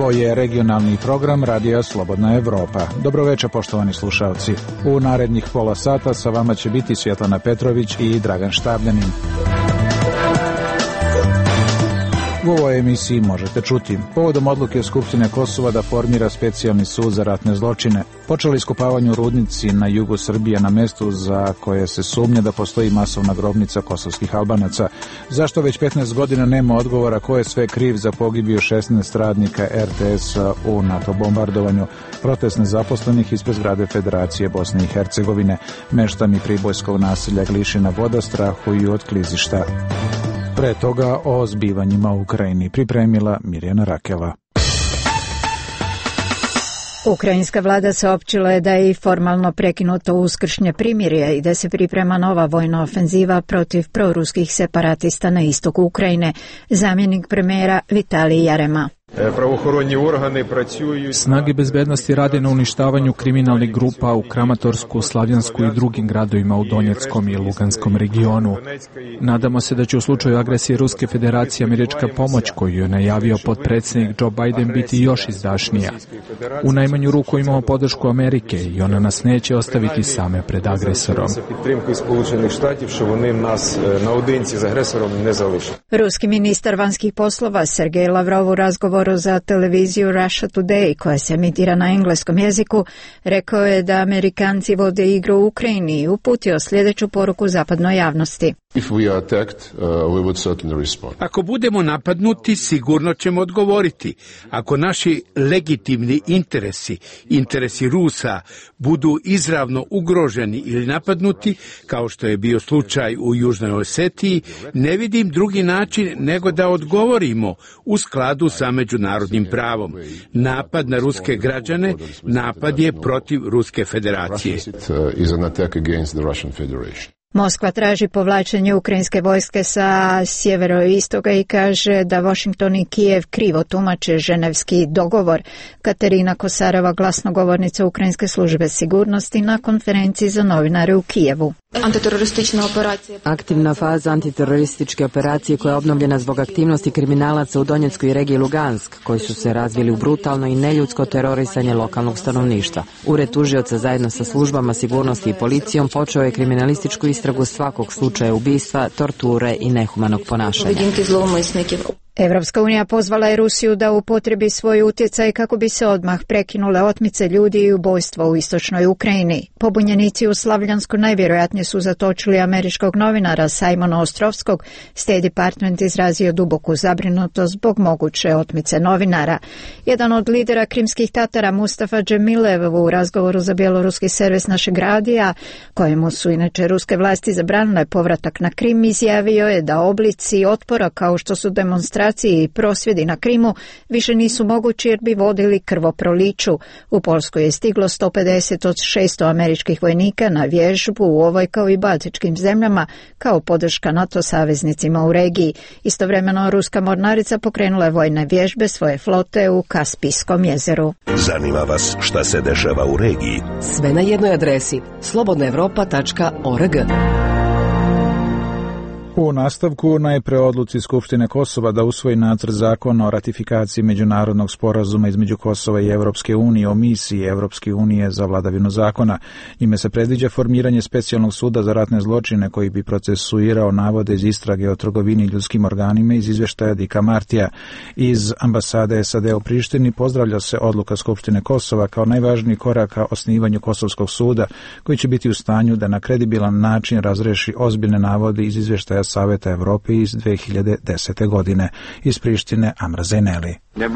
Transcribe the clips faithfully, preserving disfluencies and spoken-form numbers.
Ovo je regionalni program Radija Slobodna Evropa. Dobroveče, poštovani slušalci. U narednih pola sata sa vama će biti Svjetlana Petrović i Dragan Štabljanin. U ovoj emisiji možete čuti povodom odluke Skupštine Kosova da formira specijalni sud za ratne zločine. Počeli iskopavanje u rudnici na jugu Srbije na mestu za koje se sumnja da postoji masovna grobnica kosovskih Albanaca. Zašto već petnaest godina nema odgovora ko je sve kriv za pogibiju šesnaest radnika er te esa u NATO bombardovanju? Protest nezaposlenih ispred zgrade Federacije Bosne i Hercegovine. Meštani pribojskog naselja Glišina Voda strahuju od klizišta. Pre toga o zbivanjima u Ukrajini pripremila Mirjana Rakela. Ukrajinska vlada saopćila je da je i formalno prekinuto uskršnje primirje i da se priprema nova vojna ofenziva protiv proruskih separatista na istoku Ukrajine. Zamjenik premijera Vitalij Jarema. Snage bezbednosti rade na uništavanju kriminalnih grupa u Kramatorsku, Slavjansku i drugim gradovima u Donjeckom i Luganskom regionu. Nadamo se da će u slučaju agresije Ruske federacije američka pomoć koju je najavio potpredsjednik Joe Biden biti još izdašnija. U najmanju ruku imamo podršku Amerike i ona nas neće ostaviti same pred agresorom. Ruski ministar vanjskih poslova Sergej Lavrov u razgovoru za televiziju Russia Today, koja se emitira na engleskom jeziku, rekao je da Amerikanci vode igru u Ukrajini i uputio sljedeću poruku zapadnoj javnosti. If we are attacked, uh, we would certainly respond. Ako budemo napadnuti, sigurno ćemo odgovoriti. Ako naši legitimni interesi, interesi Rusa, budu izravno ugroženi ili napadnuti, kao što je bio slučaj u Južnoj Osetiji, ne vidim drugi način nego da odgovorimo u skladu sa međunarodnim pravom. Napad na ruske građane, napad je protiv Ruske federacije. Moskva traži povlačenje ukrajinske vojske sa sjeveroistoka i kaže da Washington i Kijev krivo tumače ženevski dogovor. Katerina Kosarova, glasnogovornica ukrajinske službe sigurnosti na konferenciji za novinare u Kijevu. Aktivna faza antiterorističke operacije koja je obnovljena zbog aktivnosti kriminalaca u Donjeckoj regiji Lugansk, koji su se razvili u brutalno i neljudsko terorisanje lokalnog stanovništva. Ured tužioca zajedno sa službama sigurnosti i policijom počeo je kriminalističku istragu svakog slučaja ubistva, torture i nehumanog ponašanja. Evropska unija pozvala je Rusiju da upotrebi svoj utjecaj kako bi se odmah prekinule otmice ljudi i ubojstva u istočnoj Ukrajini. Pobunjenici u Slavljansku najvjerojatnije su zatočili američkog novinara Simona Ostrovskog. State Department izrazio duboku zabrinutost zbog moguće otmice novinara. Jedan od lidera krimskih Tatara, Mustafa Džemilev, u razgovoru za bjeloruski servis Našeg radija, kojemu su inače ruske vlasti zabranile povratak na Krim, izjavio je da oblici otpora kao što su demonstracije i prosvjedi na Krimu više nisu mogući jer bi vodili krvoproliću. U Poljskoj je stiglo sto pedeset od šesto američkih vojnika na vježbu u ovoj kao i baltičkim zemljama kao podrška NATO saveznicima u regiji. Istovremeno ruska mornarica pokrenula je vojne vježbe svoje flote u Kaspijskom jezeru. Zanima vas šta se dešava u regiji? Sve na jednoj adresi slobodna evropa tačka org. U nastavku najpre odluci Skupštine Kosova da usvoji nacrt zakona o ratifikaciji međunarodnog sporazuma između Kosova i Evropske unije o misiji Evropske unije za vladavinu zakona. Njime se predviđa formiranje specijalnog suda za ratne zločine koji bi procesuirao navode iz istrage o trgovini ljudskim organima iz izvještaja Dika Martija. Iz ambasade es a de u Prištini pozdravlja se odluka Skupštine Kosova kao najvažniji korak ka osnivanju Kosovskog suda koji će biti u stanju da na kredibilan način razreši ozbiljne navode iz izvještaja Saveta Evrope iz dve hiljade desete. godine. Iz Prištine Amra Zeneli.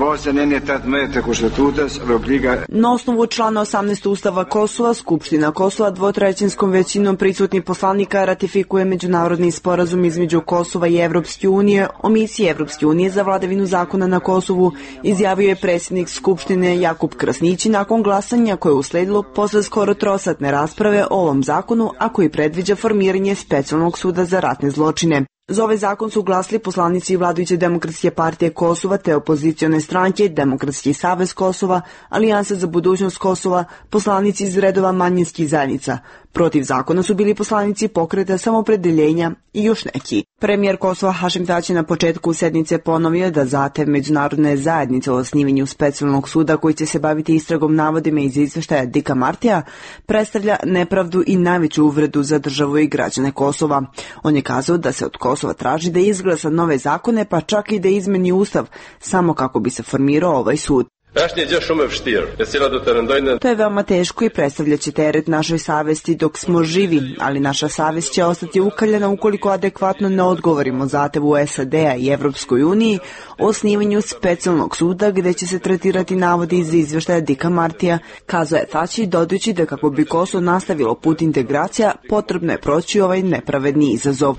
Na osnovu člana osamnaest Ustava Kosova, Skupština Kosova dvotrećinskom većinom prisutnih poslanika ratifikuje međunarodni sporazum između Kosova i Evropske unije o misiji Evropske unije za vladavinu zakona na Kosovu, izjavio je predsjednik Skupštine Jakub Krasnići nakon glasanja koje je usledilo posle skoro trosatne rasprave o ovom zakonu, a koji predviđa formiranje specijalnog suda za ratne zločine. Za ovaj zakon su glasili poslanici vladajuće Demokratske partije Kosova te opozicione stranke, Demokratski savez Kosova, Alijansa za budućnost Kosova, poslanici iz redova manjinskih zajednica. Protiv zakona su bili poslanici Pokreta samoopredjeljenja i još neki. Premijer Kosova Hašim Tači na početku sednice ponovio da zahtev međunarodne zajednice o osnivanju specijalnog suda koji će se baviti istragom navodima iz izveštaja Dika Martija predstavlja nepravdu i najveću uvredu za državu i građane Kosova. On je kazao da se od Kosova traži da izglasa nove zakone, pa čak i da izmeni ustav, samo kako bi se formirao ovaj sud. To je veoma teško i predstavljaće teret našoj savesti dok smo živi, ali naša savest će ostati ukaljena ukoliko adekvatno ne odgovorimo zahtevu S A D-a i Evropskoj uniji o osnivanju specijalnog suda gde će se tretirati navodi iz izveštaja Dika Martija, kazao je Tači, dodajući da kako bi Kosovo nastavilo put integracija, potrebno je proći ovaj nepravedni izazov.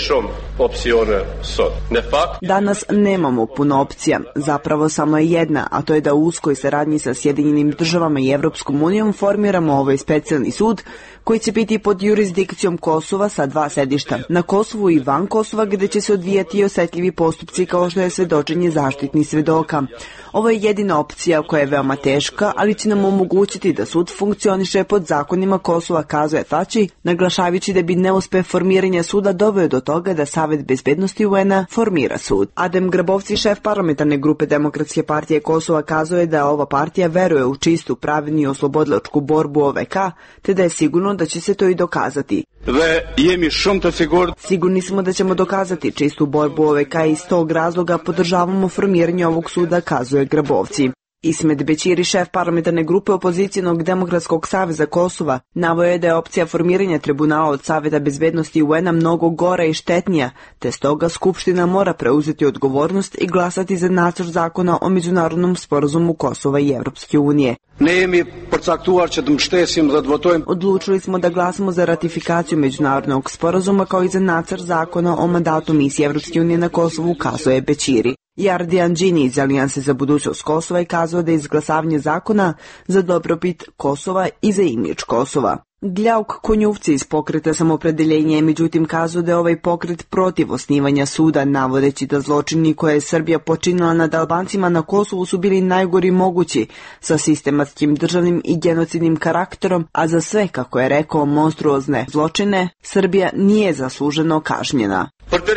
Danas nemamo puno opcija, zapravo samo je jedna, a to je da u uskoj saradnji sa Sjedinjenim državama i Evropskom unijom formiramo ovaj specijalni sud koji će biti pod jurisdikcijom Kosova sa dva sedišta, na Kosovu i van Kosova gde će se odvijati osetljivi postupci kao što je svedočenje zaštitnih svedoka. Ovo je jedina opcija koja je veoma teška, ali će nam omogućiti da sud funkcioniše pod zakonima Kosova, kazuje Tači, naglašavajući da bi neuspeh formiranja suda doveo do toga da Savet bezbednosti U N-a formira sud. Adem Grabovci, šef parlamentarne grupe Demokratske partije Kosova, kazuje da ova partija veruje u čistu, pravednu i oslobodilačku borbu O V K, te da je sigurno da će se to i dokazati. Sigurni smo da ćemo dokazati čistu borbu O V K i iz tog razloga podržavamo formiranje ovog suda, kazuje Grabovci. Ismet Bećiri, šef parlamentarne grupe Opozicijonog demokratskog saveza Kosova, naveo je da je opcija formiranja tribunala od Saveta bezbednosti U N-a mnogo gora i štetnija, te stoga Skupština mora preuzeti odgovornost i glasati za nacrt zakona o međunarodnom sporazumu Kosova i Evropske unije. Odlučili smo da glasamo za ratifikaciju međunarodnog sporazuma kao i za nacrt zakona o mandatu misije Evropske unije na Kosovu, kazuje Bećiri. Jardijan Đini iz Alijanse za budućnost Kosova je kazao da je izglasavanje zakona za dobrobit Kosova i za imidž Kosova. Gljauk Konjuvci iz Pokreta samoopredjeljenja je međutim kazao da je ovaj pokret protiv osnivanja suda, navodeći da zločini koje je Srbija počinila nad Albancima na Kosovu su bili najgori mogući, sa sistematskim državnim i genocidnim karakterom, a za sve, kako je rekao, monstruozne zločine, Srbija nije zasluženo kažnjena.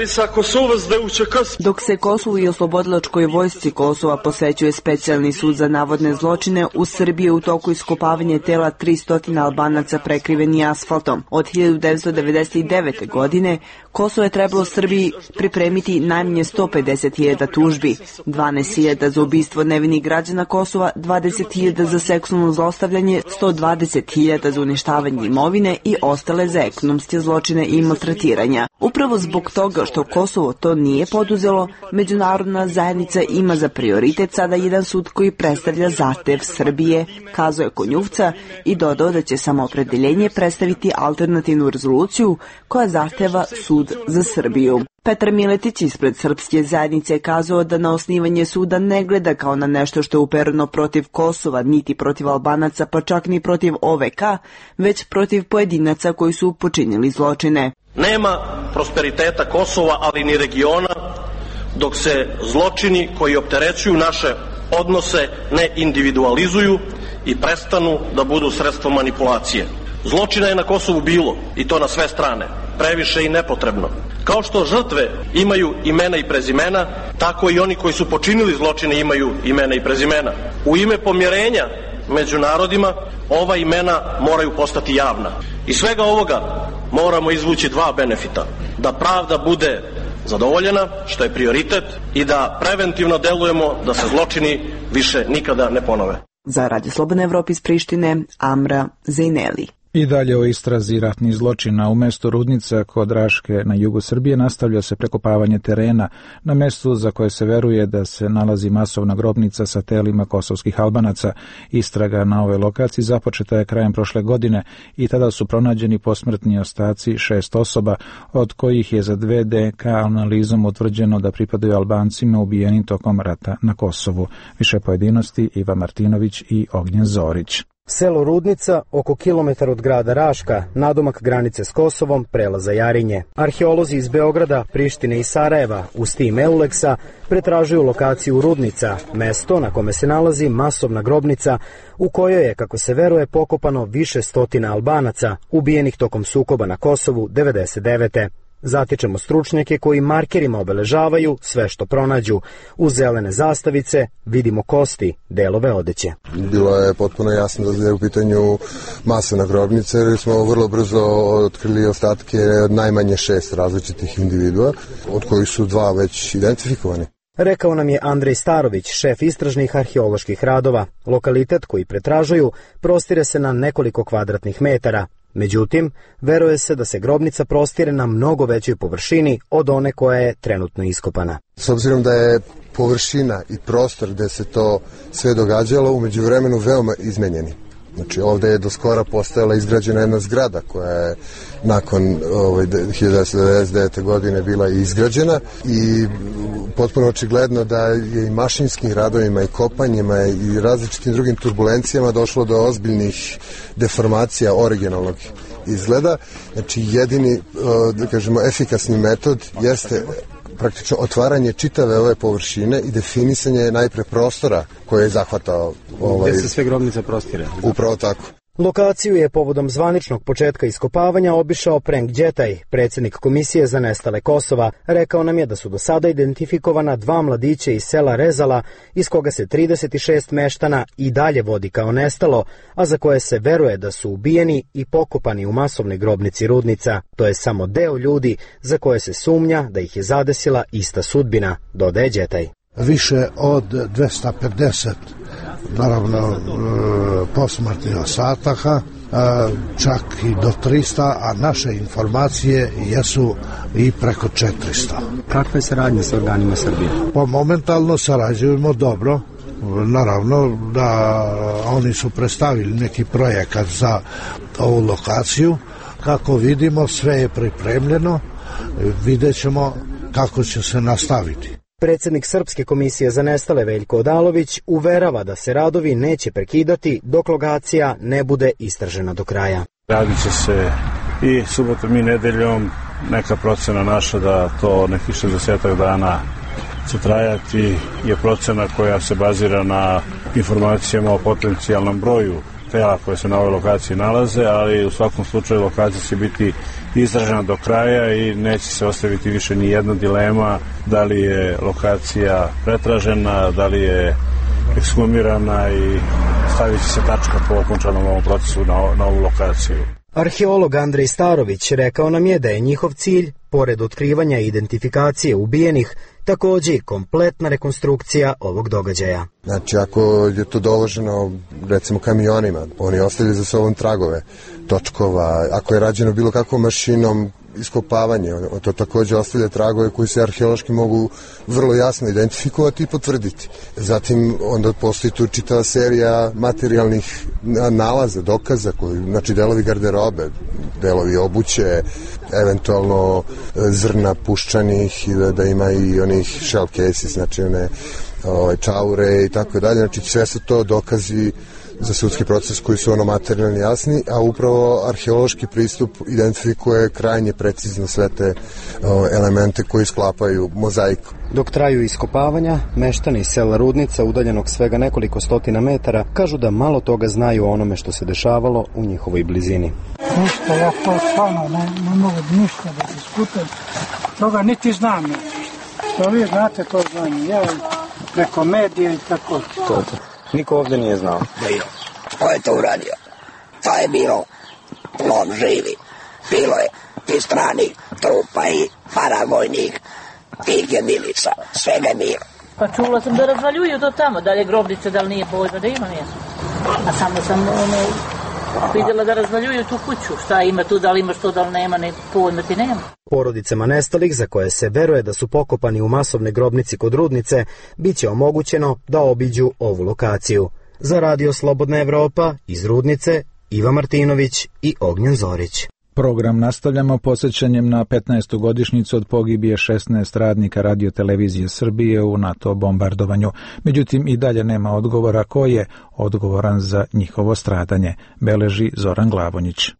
Dok se Kosovu i oslobodilačkoj vojsci Kosova posvećuje specijalni sud za navodne zločine, u Srbiji je u toku iskopavanje tela tristo Albanaca prekriveni asfaltom. Od hiljadu devetsto devedeset devete. godine Kosovo je trebalo Srbiji pripremiti najmanje sto pedeset hiljada tužbi, dvanaest hiljada za ubistvo nevinih građana Kosova, dvadeset hiljada za seksualno zlostavljanje, sto dvadeset hiljada za uništavanje imovine i ostale za ekonomske zločine i maltretiranja. Upravo zbog toga što Kosovo to nije poduzelo, međunarodna zajednica ima za prioritet sada jedan sud koji predstavlja zahtev Srbije, kazao je Konjuvca i dodao da će samoopredjeljenje predstaviti alternativnu rezoluciju koja zahteva sud za Srbiju. Petar Miletić ispred Srpske zajednice je kazao da na osnivanje suda ne gleda kao na nešto što je upereno protiv Kosova, niti protiv Albanaca, pa čak ni protiv O V K, već protiv pojedinaca koji su počinili zločine. Nema prosperiteta Kosova, ali ni regiona, dok se zločini koji opterećuju naše odnose ne individualizuju i prestanu da budu sredstvo manipulacije. Zločina je na Kosovu bilo, i to na sve strane, previše i nepotrebno. Kao što žrtve imaju imena i prezimena, tako i oni koji su počinili zločine imaju imena i prezimena. U ime pomirenja među narodima ova imena moraju postati javna. Iz svega ovoga moramo izvući dva benefita. Da pravda bude zadovoljena, što je prioritet, i da preventivno delujemo da se zločini više nikada ne ponove. Za Radio Slobodne Evrope iz Prištine, Amra Zejneli. I dalje o istrazi ratnih zločina. U mestu Rudnica kod Raške na jugu Srbije nastavlja se prekopavanje terena na mestu za koje se veruje da se nalazi masovna grobnica sa telima kosovskih Albanaca. Istraga na ovoj lokaciji započeta je krajem prošle godine i tada su pronađeni posmrtni ostaci šest osoba, od kojih je za dve D N K analizom utvrđeno da pripadaju Albancima ubijenim tokom rata na Kosovu. Više pojedinosti Iva Martinović i Ognjen Zorić. Selo Rudnica, oko kilometar od grada Raška, nadomak granice s Kosovom, prelaza Jarinje. Arheolozi iz Beograda, Prištine i Sarajeva, uz tim Euleksa, pretražuju lokaciju Rudnica, mesto na kome se nalazi masovna grobnica u kojoj je, kako se veruje, pokopano više stotina Albanaca, ubijenih tokom sukoba na Kosovu devedeset devete. Zatičemo stručnjake koji markerima obeležavaju sve što pronađu. Uz zelene zastavice vidimo kosti, delove odeće. Bilo je potpuno jasno da je u pitanju masovna grobnica, jer smo vrlo brzo otkrili ostatke od najmanje šest različitih individua, od kojih su dva već identifikovani. Rekao nam je Andrej Starović, šef istražnih arheoloških radova. Lokalitet koji pretražuju prostire se na nekoliko kvadratnih metara. Međutim, veruje se da se grobnica prostire na mnogo većoj površini od one koja je trenutno iskopana. S obzirom da je površina i prostor gde se to sve događalo u međuvremenu veoma izmenjeni. Znači, ovde je do skora postojala izgrađena jedna zgrada koja je nakon ovaj, hiljadu devetsto devedeset devete. godine bila izgrađena i potpuno očigledno da je i mašinskim radovima i kopanjima i različitim drugim turbulencijama došlo do ozbiljnih deformacija originalnog izgleda. Znači, jedini, da kažemo, efikasni metod jeste praktično otvaranje čitave ove površine i definisanje najpre prostora koje je zahvatao. Ovaj, gde se sve grobnice prostire. Upravo tako. Lokaciju je povodom zvaničnog početka iskopavanja obišao Prenk Đetaj, predsjednik Komisije za nestale Kosova. Rekao nam je da su do sada identifikovana dva mladića iz sela Rezala, iz koga se trideset šest meštana i dalje vodi kao nestalo, a za koje se veruje da su ubijeni i pokopani u masovnoj grobnici Rudnica. To je samo deo ljudi za koje se sumnja da ih je zadesila ista sudbina, dodaje Đetaj. Više od dvesta pedeset, naravno, posmrtnih ostataka, čak i do trista, a naše informacije jesu i preko četiristo. Kakva je saradnja sa organima Srbije? Pa momentalno sarađujemo dobro. Naravno da oni su predstavili neki projekat za ovu lokaciju. Kako vidimo, sve je pripremljeno. Vidjet ćemo kako će se nastaviti. Predsjednik Srpske komisije za nestale Veljko Odalović uverava da se radovi neće prekidati dok lokacija ne bude istražena do kraja. Radit će se i subotom i nedeljom, neka procena naša da to nekih šezdeset dana će trajati, je procena koja se bazira na informacijama o potencijalnom broju tela koje se na ovoj lokaciji nalaze, ali u svakom slučaju lokacija će biti istražena do kraja i neće se ostaviti više ni jedna dilema da li je lokacija pretražena, da li je ekshumirana i stavit će se tačka po okončanom ovom procesu na, na ovu lokaciju. Arheolog Andrej Starović rekao nam je da je njihov cilj, pored otkrivanja i identifikacije ubijenih, također kompletna rekonstrukcija ovog događaja. Znači, ako je to doloženo, recimo, kamionima, oni ostavljaju za sobom tragove točkova, ako je rađeno bilo kakvom mašinom iskopavanje, to također ostavlja tragove koji se arheološki mogu vrlo jasno identifikovati i potvrditi. Zatim onda postoji tu čitava serija materijalnih nalaza, dokaza, koji, znači delovi garderobe, delovi obuće, eventualno zrna puščanih i da, da ima i onih shell cases, znači one ovaj, čaure i tako dalje. Znači sve su to dokazi za sudski proces koji su ono materijalni jasni, a upravo arheološki pristup identifikuje krajnje precizno sve te o, elemente koji sklapaju mozaiku. Dok traju iskopavanja, meštani iz sela Rudnica, udaljenog svega nekoliko stotina metara, kažu da malo toga znaju o onome što se dešavalo u njihovoj blizini. Ništa, ja to stvarno ne, ne mogu ništa da diskutujem. Toga niti znam. To vi znate, to znam. Ja preko medija i tako. To, to. Niko ovdje nije znao. Bio. Ko je to uradio? To je bilo plon živi. Bilo je i stranih trupa i paravojnih tih jedinica. Svega je bilo. Pa čula sam da razvaljuju do tamo, da li je grobnica, da li nije pojma, da ima mjesto. A samo sam ono, vidjela da razvaljuju tu kuću. Šta ima tu, da li ima što, da li nema, ne pojma ti nema. Porodicama nestalih, za koje se veruje da su pokopani u masovne grobnici kod Rudnice, bit će omogućeno da obiđu ovu lokaciju. Za Radio Slobodna Evropa iz Rudnice, Iva Martinović i Ognjen Zorić. Program nastavljamo posjećanjem na petnaestu godišnjicu od pogibije šesnaest radnika radiotelevizije Srbije u NATO bombardovanju. Međutim, i dalje nema odgovora ko je odgovoran za njihovo stradanje, beleži Zoran Glavonjić.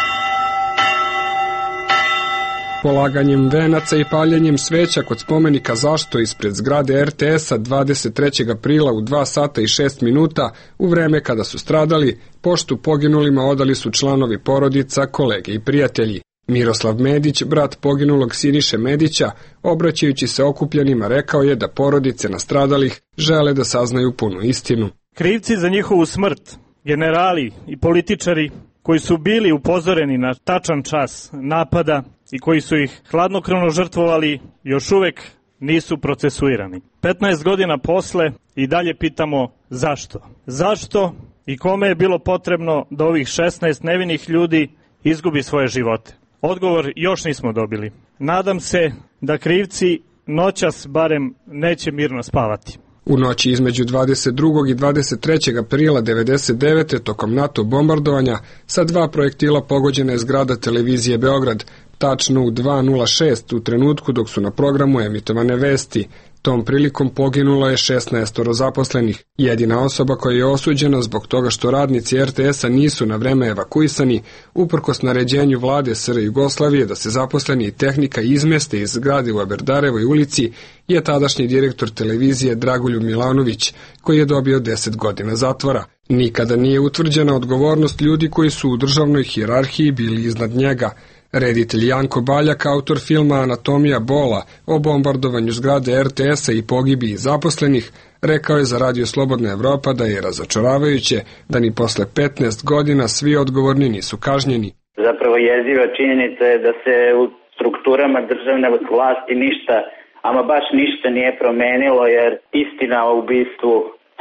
Polaganjem venaca i paljenjem sveća kod spomenika Zašto ispred zgrade er te es-a dvadeset trećeg aprila u dva sata i šest minuta, u vreme kada su stradali, poštu poginulima odali su članovi porodica, kolege i prijatelji. Miroslav Medić, brat poginulog Siniše Medića, obraćajući se okupljenima, rekao je da porodice nastradalih žele da saznaju punu istinu. Krivci za njihovu smrt, generali i političari koji su bili upozoreni na tačan čas napada i koji su ih hladnokrvno žrtvovali, još uvek nisu procesuirani. petnaest godina posle i dalje pitamo zašto. Zašto i kome je bilo potrebno da ovih šesnaest nevinih ljudi izgubi svoje živote? Odgovor još nismo dobili. Nadam se da krivci noćas barem neće mirno spavati. U noći između dvadeset drugog i dvadeset trećeg aprila devedeset devete. tokom NATO bombardovanja sa dva projektila pogođena je zgrada televizije Beograd, tačno u dva nula šest u trenutku dok su na programu emitovane vesti. Tom prilikom poginulo je šesnaestoro zaposlenih. Jedina osoba koja je osuđena zbog toga što radnici er te es-a nisu na vreme evakuisani, uprkos naređenju vlade es er Jugoslavije da se zaposleni i tehnika izmeste iz zgrade u Aberdarevoj ulici, je tadašnji direktor televizije Dragoljub Milanović, koji je dobio deset godina zatvora. Nikada nije utvrđena odgovornost ljudi koji su u državnoj hijerarhiji bili iznad njega. Reditelj Janko Baljak, autor filma Anatomija bola o bombardovanju zgrade er te es-a i pogibiji zaposlenih, rekao je za Radio Slobodna Evropa da je razočaravajuće da ni posle petnaest godina svi odgovorni nisu kažnjeni. Zapravo jeziva činjenica je da se u strukturama državne vlasti ništa, ama baš ništa nije promenilo, jer istina o ubistvu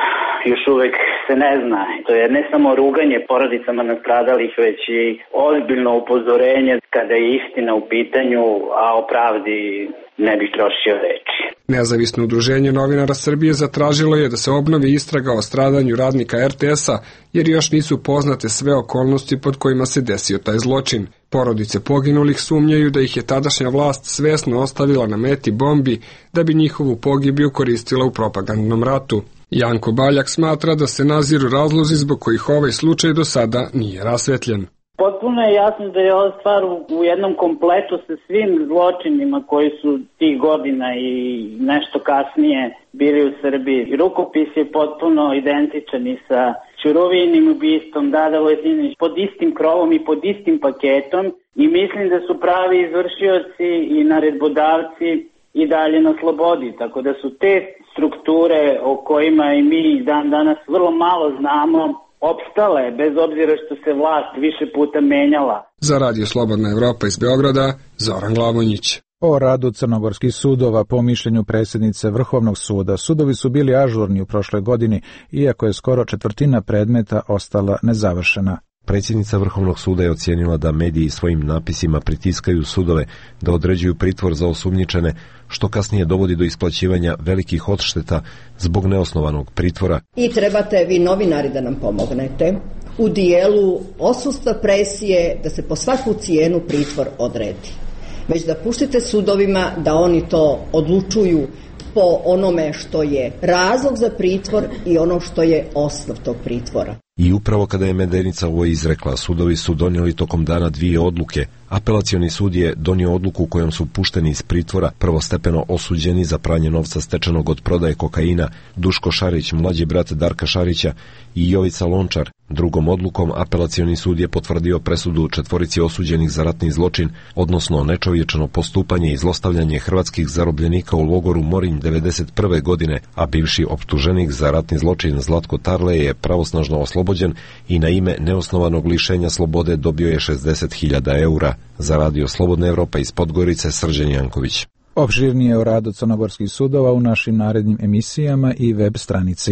još uvek se ne zna. To je ne samo ruganje porodicama nastradalih, već i ozbiljno upozorenje kada je istina u pitanju, a o pravdi ne bih trošio reči. Nezavisno udruženje novinara Srbije zatražilo je da se obnovi istraga o stradanju radnika er te es-a, jer još nisu poznate sve okolnosti pod kojima se desio taj zločin. Porodice poginulih sumnjaju da ih je tadašnja vlast svesno ostavila na meti bombi da bi njihovu pogibiju koristila u propagandnom ratu. Janko Baljak smatra da se naziru razlozi zbog kojih ovaj slučaj do sada nije rasvetljen. Potpuno je jasno da je ova stvar u jednom kompletu sa svim zločinima koji su tih godina i nešto kasnije bili u Srbiji. Rukopis je potpuno identičan i sa Ćurovijinim ubistvom, Dada Vojsinović, pod istim krovom i pod istim paketom, i mislim da su pravi izvršioci i naredbodavci i dalje na slobodi, tako da su te strukture o kojima i mi dan danas vrlo malo znamo opstale, bez obzira što se vlast više puta menjala. Za Radio Slobodna Evropa iz Beograda, Zoran Glavonjić. O radu crnogorskih sudova, po mišljenju predsjednice Vrhovnog suda, sudovi su bili ažurni u prošloj godini, iako je skoro četvrtina predmeta ostala nezavršena. Predsjednica Vrhovnog suda je ocijenila da mediji svojim napisima pritiskaju sudove da određuju pritvor za osumnjičene, što kasnije dovodi do isplaćivanja velikih odšteta zbog neosnovanog pritvora. I trebate vi novinari da nam pomognete u dijelu odsustva presije da se po svaku cijenu pritvor odredi. Već da puštite sudovima da oni to odlučuju po onome što je razlog za pritvor i ono što je osnov tog pritvora. I upravo kada je Medenica ovo izrekla, sudovi su donijeli tokom dana dvije odluke. Apelacioni sud je donio odluku kojom su pušteni iz pritvora prvostepeno osuđeni za pranje novca stečenog od prodaje kokaina Duško Šarić, mlađi brat Darka Šarića, i Jovica Lončar. Drugom odlukom apelacioni sud je potvrdio presudu četvorici osuđenih za ratni zločin, odnosno nečovječno postupanje i zlostavljanje hrvatskih zarobljenika u logoru Morinj devedeset prve godine, a bivši optuženik za ratni zločin Zlatko Tarle je pravosnažno oslobođen i na ime neosnovanog lišenja slobode dobio je šezdeset hiljada eura. Za Radio Slobodna Evropa iz Podgorice, Srđan Janković. Opširnije o radu crnogorskih sudova u našim narednim emisijama i web stranici.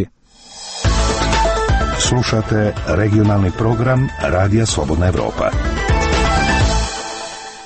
Slušate regionalni program Radija Slobodna Evropa.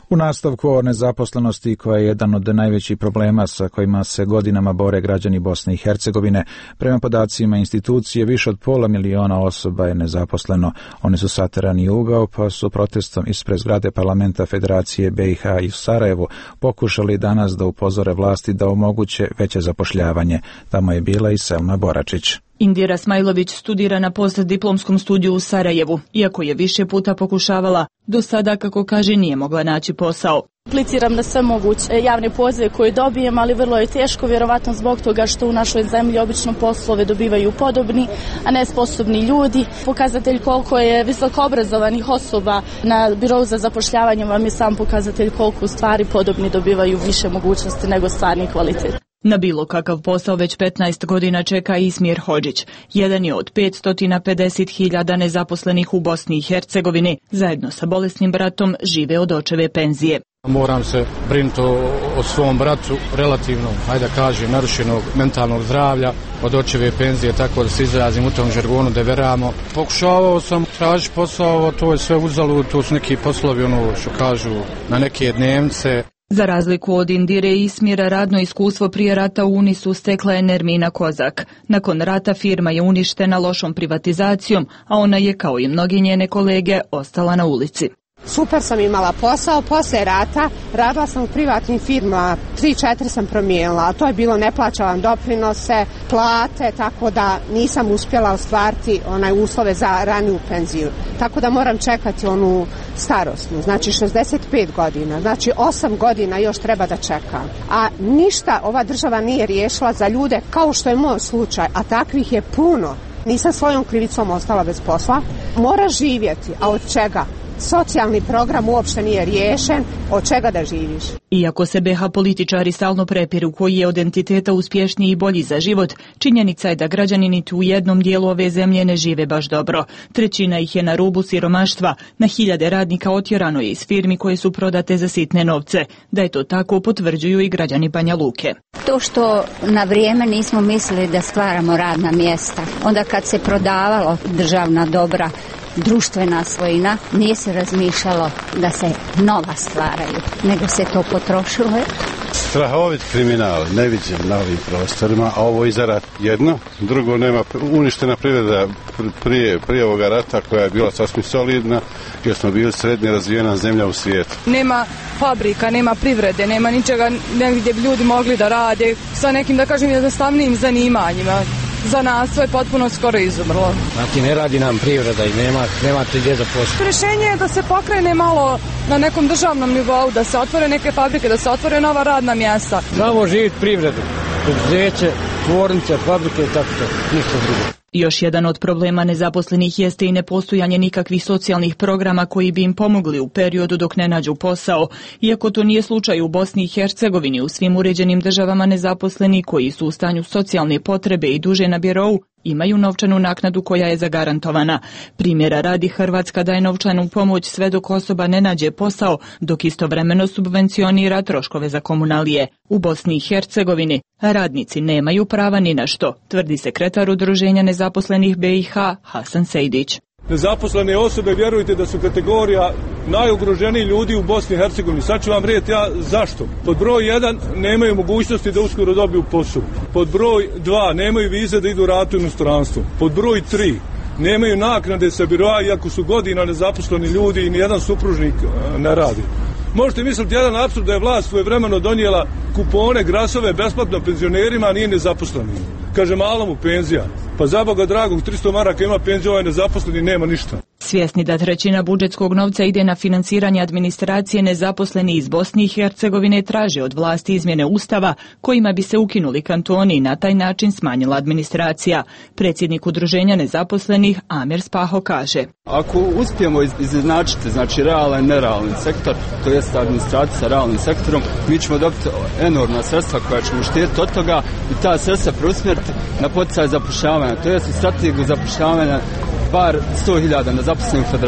U nastavku o nezaposlenosti, koja je jedan od najvećih problema sa kojima se godinama bore građani Bosne i Hercegovine, prema podacima institucije više od pola miliona osoba je nezaposleno. Oni su saterani u ugao, pa su protestom ispred zgrade parlamenta Federacije B i H i u Sarajevu pokušali danas da upozore vlasti da omoguće veće zapošljavanje. Tamo je bila i Selma Boračić. Indira Smajlović studira na postdiplomskom studiju u Sarajevu. Iako je više puta pokušavala, do sada, kako kaže, nije mogla naći posao. Apliciram na sve moguće javne pozive koje dobijem, ali vrlo je teško, vjerovatno zbog toga što u našoj zemlji obično poslove dobivaju podobni, a ne sposobni ljudi. Pokazatelj koliko je visoko obrazovanih osoba na birou za zapošljavanje vam je sam pokazatelj koliko u stvari podobni dobivaju više mogućnosti nego stvarni kvalitet. Na bilo kakav posao već petnaest godina čeka Ismir Hodžić. Jedan je od petsto pedeset hiljada nezaposlenih u Bosni i Hercegovini. Zajedno sa bolesnim bratom žive od očeve penzije. Moram se brinuti o, o svom bratu relativno, ajde da kažem, narušenog mentalnog zdravlja, od očeve penzije, tako da se izrazim u tom žargonu da veramo. Pokušavao sam tražiti posao, to je sve uzalud, to su neki poslovi, ono što kažu, na neke dnevnice. Za razliku od Indire i Ismira, radno iskustvo prije rata u Unisu stekla je Nermina Kozak. Nakon rata firma je uništena lošom privatizacijom, a ona je, kao i mnogi njene kolege, ostala na ulici. Super sam imala posao, posle rata radila sam u privatnim firmama, tri četiri sam promijenila, a to je bilo ne plaćavam doprinose, plate, tako da nisam uspjela ostvariti onaj uslove za raniju penziju. Tako da moram čekati onu starosnu, znači šezdeset pet godina, znači osam godina još treba da čekam. A ništa ova država nije riješila za ljude kao što je moj slučaj, a takvih je puno. Nisam svojom krivicom ostala bez posla, mora živjeti, a od čega? Socijalni program uopšte nije riješen, od čega da živiš? Iako se B H političari stalno prepiru koji je od entiteta uspješniji i bolji za život, činjenica je da građani niti u jednom dijelu ove zemlje ne žive baš dobro. Trećina ih je na rubu siromaštva, na hiljade radnika otjerano je iz firmi koje su prodate za sitne novce. Da je to tako potvrđuju i građani Banja Luke. To što na vrijeme nismo mislili da stvaramo radna mjesta, onda kad se prodavalo državna dobra, društvena svojina, nije se razmišljalo da se nova stvaraju, nego se to potrošilo. Strahovit kriminal, neviđen na ovim prostorima, a ovo iza rat jedno, drugo nema uništena privreda prije, prije ovoga rata koja je bila sasvim solidna, jer smo bili srednje razvijena zemlja u svijetu. Nema fabrika, nema privrede, nema ničega negdje bi ljudi mogli da rade sa nekim, da kažem, jednostavnijim zanimanjima. Za nas to je potpuno skoro izumrlo. Znači ne radi nam privreda i nema, nema te gdje za posao. Rješenje je da se pokrene malo na nekom državnom nivou, da se otvore neke fabrike, da se otvore nova radna mjesta. Samo živjeti privredu, preduzeće, tvornice, fabrike i tako to, ništa drugo. Još jedan od problema nezaposlenih jeste i nepostojanje nikakvih socijalnih programa koji bi im pomogli u periodu dok ne nađu posao. Iako to nije slučaj u Bosni i Hercegovini, u svim uređenim državama nezaposleni koji su u stanju socijalne potrebe i duže na birou, imaju novčanu naknadu koja je zagarantovana. Primjera radi, Hrvatska daje novčanu pomoć sve dok osoba ne nađe posao, dok istovremeno subvencionira troškove za komunalije. U Bosni i Hercegovini radnici nemaju prava ni na što, tvrdi sekretar Udruženja nezaposlenih B i H Hasan Sejdić. Nezaposlene osobe, vjerujte da su kategorija najugroženiji ljudi u Bosni i Hercegovini. Sad ću vam reći ja zašto. Pod broj jedan, nemaju mogućnosti da uskoro dobiju posao. Pod broj dva, nemaju vize da idu raditi u inostranstvo. Pod broj tri, nemaju naknade sa biroa, iako su godina nezaposleni ljudi i nijedan supružnik ne radi. Možete misliti jedan apsurd da je vlast svojevremeno donijela kupone, grasove besplatno penzionerima, a nije nezaposlenim. Kaže, malo mu penzija. Pa za Boga dragog, tristo maraka ima penziju, ovaj nezaposleni nema ništa. Svjesni da trećina budžetskog novca ide na financiranje administracije, nezaposleni iz Bosne i Hercegovine traže od vlasti izmjene ustava kojima bi se ukinuli kantoni i na taj način smanjila administracija. Predsjednik Udruženja nezaposlenih Amir Spaho kaže: Ako uspijemo izjednačiti, znači realan i nerealni sektor, to jest administracija sa realnim sektorom, mi ćemo dobiti enormna sredstva koja ćemo uštediti od toga i ta sredstva preusmjeriti na poticaj zapošljavanja, to jest u strategiju zapošljavanja bar sto hiljada nezaposlenih u federaciji.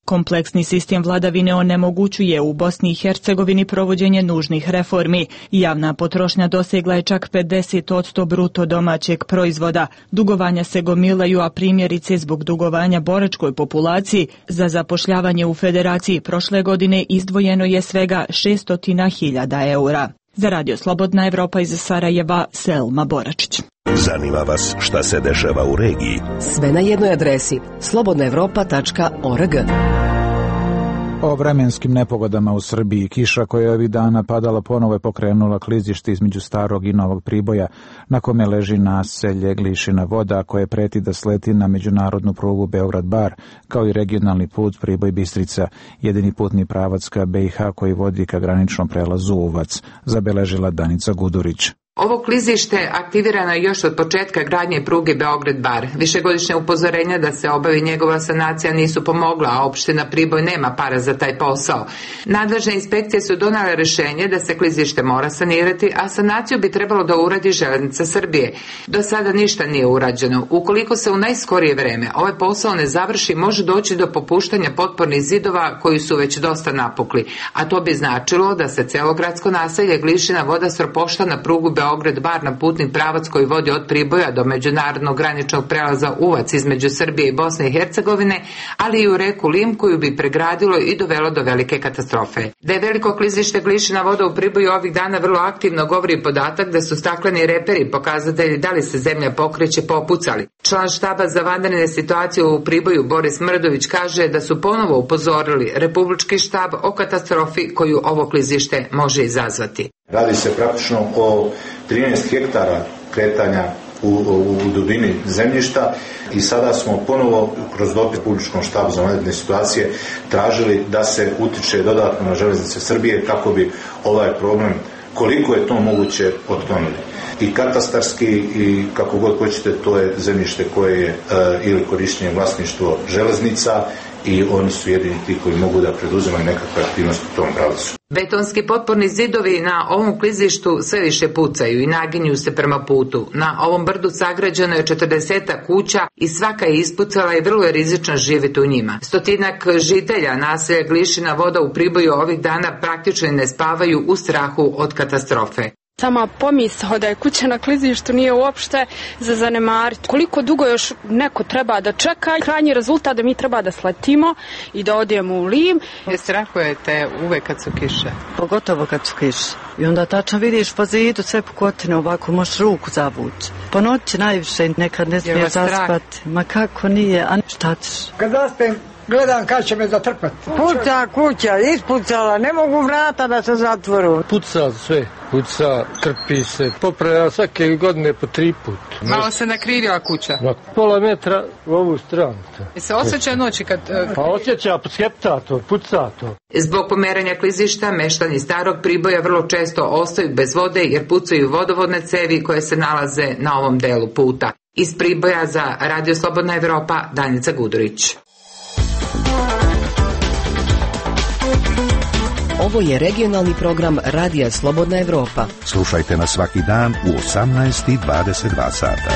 Kompleksni sistem vladavine onemogućuje u Bosni i Hercegovini provođenje nužnih reformi. Javna potrošnja dosegla je čak pedeset posto bruto domaćeg proizvoda. Dugovanja se gomilaju, a primjerice zbog dugovanja boračkoj populaciji za zapošljavanje u federaciji prošle godine izdvojeno je svega šesto hiljada eura. Za Radio Slobodna Evropa iz Sarajeva, Selma Boračić. Zanima vas šta se dešava u regiji? Sve na jednoj adresi slobodna evropa tačka org. O vremenskim nepogodama u Srbiji. Kiša koja je ovih dana padala ponovo je pokrenula klizište između Starog i Novog Priboja, na kome leži naselje Glišina Voda, koje preti da sleti na međunarodnu prugu Beograd-Bar, kao i regionalni put Priboj-Bistrica, jedini putni pravac ka B i H koji vodi ka graničnom prelazu Uvac, zabeležila Danica Gudurić. Ovo klizište aktivirano je još od početka gradnje pruge Beograd-Bar. Višegodišnje upozorenja da se obavi njegova sanacija nisu pomogla, a opština Priboj nema para za taj posao. Nadležne inspekcije su donale rešenje da se klizište mora sanirati, a sanaciju bi trebalo da uradi Železnica Srbije. Do sada ništa nije urađeno. Ukoliko se u najskorije vreme ovaj posao ne završi, može doći do popuštanja potpornih zidova koji su već dosta napukli, a to bi značilo da se celo gradsko naselje Glišina Voda sropošta na prugu Beograd-Bar, na putni pravac koji vodi od Priboja do međunarodnog graničnog prelaza Uvac između Srbije i Bosne i Hercegovine, ali i u reku Lim koju bi pregradilo i dovelo do velike katastrofe. Da je veliko klizište Glišina Voda u Priboju ovih dana vrlo aktivno govori podatak da su stakleni reperi pokazatelji da li se zemlja pokreće popucali. Član štaba za vanredne situacije u Priboju Boris Mrdović kaže da su ponovo upozorili Republički štab o katastrofi koju ovo klizište može izazvati. Radi se praktično o trinaest hektara kretanja u, u, u dubini zemljišta i sada smo ponovo kroz dopis Republičkom štabu za vanredne situacije tražili da se utiče dodatno na Železnice Srbije kako bi ovaj problem, koliko je to moguće, otklonili. I katastarski i kako god hoćete, to je zemljište koje je e, ili korištenje vlasništvo železnica i oni su jedini ti koji mogu da preduzimaju nekakve aktivnosti u tom pravcu. Betonski potporni zidovi na ovom klizištu sve više pucaju i naginju se prema putu. Na ovom brdu sagrađeno je četrdeset kuća i svaka je ispucala i vrlo je rizično živjeti u njima. Stotinak žitelja naselja Glišina Voda u Priboju ovih dana praktično ne spavaju u strahu od katastrofe. Sama pomisao da je kuća na klizištu nije uopšte za zanemariti. Koliko dugo još neko treba da čeka, krajnji rezultat da mi treba da sletimo i da odemo u Lim. Je strahujete uvek kad su kiše? Pogotovo kad su kiše. I onda tačno vidiš po zidu sve pukotine, ovako možeš ruku zavući. Po noći najviše nekad ne smije zaspati. Ma kako nije, a šta ćeš? Kad zaspem, gledam kad će me zatrpati. Puca kuća, ispucala, ne mogu vrata da se zatvoru. Puca sve, puca, trpi se, popravlja svake godine po tri put. Malo se nakrivila kuća? Na pola metra u ovu stranu. I se osjeća noći kad... Uh... Pa osjeća, skepta to, puca to. Zbog pomeranja klizišta, meštani Starog Priboja vrlo često ostaju bez vode jer pucaju vodovodne cevi koje se nalaze na ovom delu puta. Iz Priboja za Radio Slobodna Evropa, Danica Gudurić. Ovo je regionalni program Radija Slobodna Evropa. Slušajte nas svaki dan u osamnaest i dvadeset dva sata.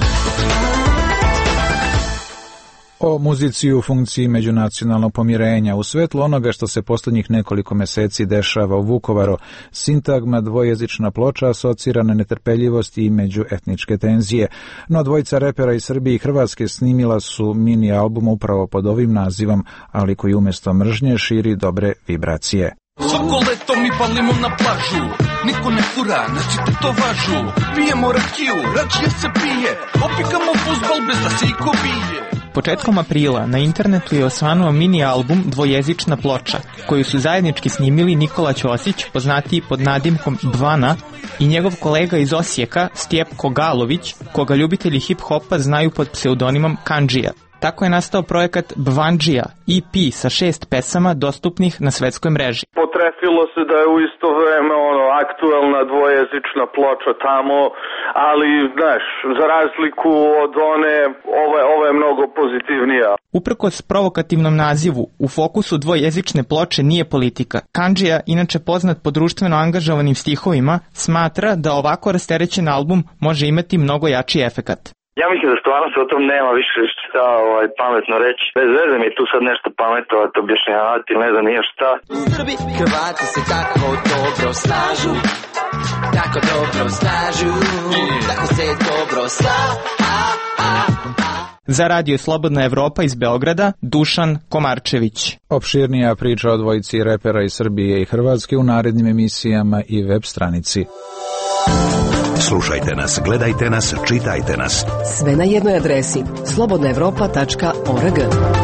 O muzici u funkciji međunacionalnog pomirenja. U svetlu onoga što se posljednjih nekoliko meseci dešava u Vukovaru, sintagma dvojezična ploča asocira na netrpeljivost i međuetničke tenzije. No dvojica repera iz Srbije i Hrvatske snimila su mini album upravo pod ovim nazivom, ali koji umjesto mržnje širi dobre vibracije. Svako leto mi palimo na plažu, niko ne fura, nosite to važu. Pijemo rakiju, rakija se pije, opikamo fuzbal bez da se iko bije. Početkom aprila na internetu je osvanuo mini album Dvojezična ploča, koju su zajednički snimili Nikola Ćosić, poznatiji pod nadimkom Bvana, i njegov kolega iz Osijeka, Stjepko Galović, koga ljubitelji hip-hopa znaju pod pseudonimom Kandžija. Tako je nastao projekat Bvandžija, E P sa šest pesama dostupnih na svetskoj mreži. Potrefilo se da je u isto vreme ono aktuelna dvojezična ploča tamo, ali znaš, za razliku od one, ova, ova je mnogo pozitivnija. Uprkos provokativnom nazivu, u fokusu dvojezične ploče nije politika. Kandžija, inače poznat po društveno angažovanim stihovima, smatra da ovako rasterećen album može imati mnogo jači efekat. Ja mislim da stvarno se o tom nema više šta ovaj, pametno reći. Bez veze mi je tu sad nešto pametovati, objašnjavati, ne znam nije šta. U Srbi Hrvati se tako dobro slažu, tako dobro slažu, tako se dobro slažu. Za radio Slobodna Evropa iz Beograda, Dušan Komarčević. Opširnija priča o dvojici repera iz Srbije i Hrvatske u narednim emisijama i web stranici. Slušajte nas, gledajte nas, čitajte nas. Sve na jednoj adresi slobodna evropa tačka org.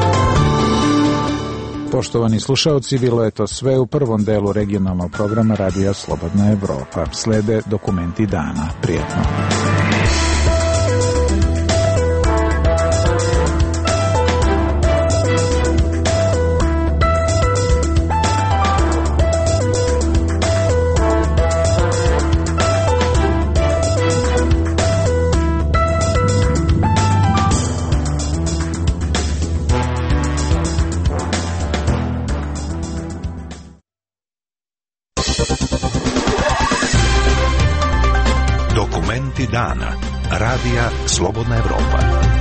Poštovani slušaoci, bilo je to sve u prvom delu regionalnog programa Radija Slobodna Evropa. Slede dokumenti dana. Prijetno. Dokumenti dana. Radija Slobodna Evropa.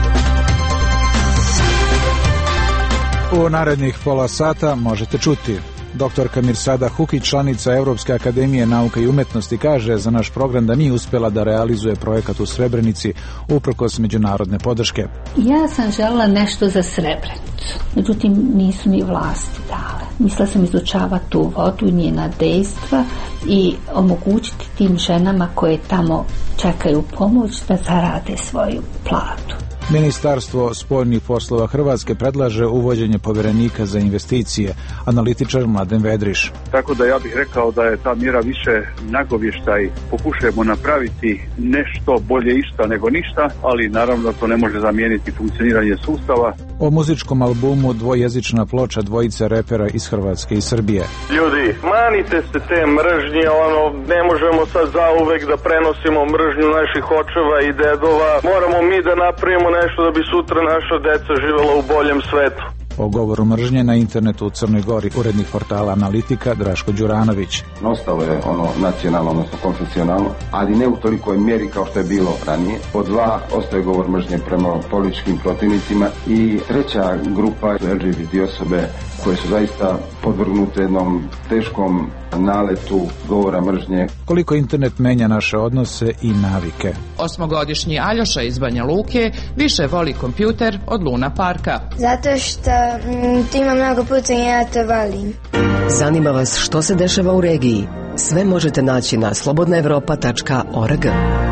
U narednih pola sata možete čuti. Doktorka Mirsada Hukić, članica Evropske akademije nauka i umetnosti, kaže za naš program da nije uspjela da realizuje projekat u Srebrenici uprkos međunarodne podrške. Ja sam željela nešto za Srebrenicu, međutim nisu mi vlasti dale. Mislila sam izučavati tu vodu i njena dejstva i omogućiti tim ženama koje tamo čekaju pomoć da zarade svoju platu. Ministarstvo spoljnih poslova Hrvatske predlaže uvođenje povjerenika za investicije, analitičar Mladen Vedriš. Tako da ja bih rekao da je ta mjera više nagovještaj. Pokušajemo napraviti nešto bolje išta nego ništa, ali naravno to ne može zamijeniti funkcioniranje sustava. O muzičkom albumu dvojezična ploča dvojice repera iz Hrvatske i Srbije. Ljudi, manite se te mržnje, ono, ne možemo sad zauvek da prenosimo mržnju naših očeva i dedova. Moramo mi da napravimo nešto da bi sutra naša deca živjela u boljem svetu. O govoru mržnje na internetu u Crnoj Gori, urednik portala Analitika Draško Đuranović. Ostalo je ono nacionalno, odnosno konfesionalno, ali ne u tolikoj mjeri kao što je bilo ranije. Po dva, ostaje govor mržnje prema političkim protivnicima i treća grupa L G B T osobe koje su zaista podvrgnute jednom teškom naletu govora mržnje. Koliko internet menja naše odnose i navike. Osmogodišnji Aljoša iz Banja Luke više voli kompjuter od Luna Parka. Zato što m, ti ima mnogo pucanja, ja to volim. Zanima vas što se dešava u regiji? Sve možete naći na slobodna evropa tačka org.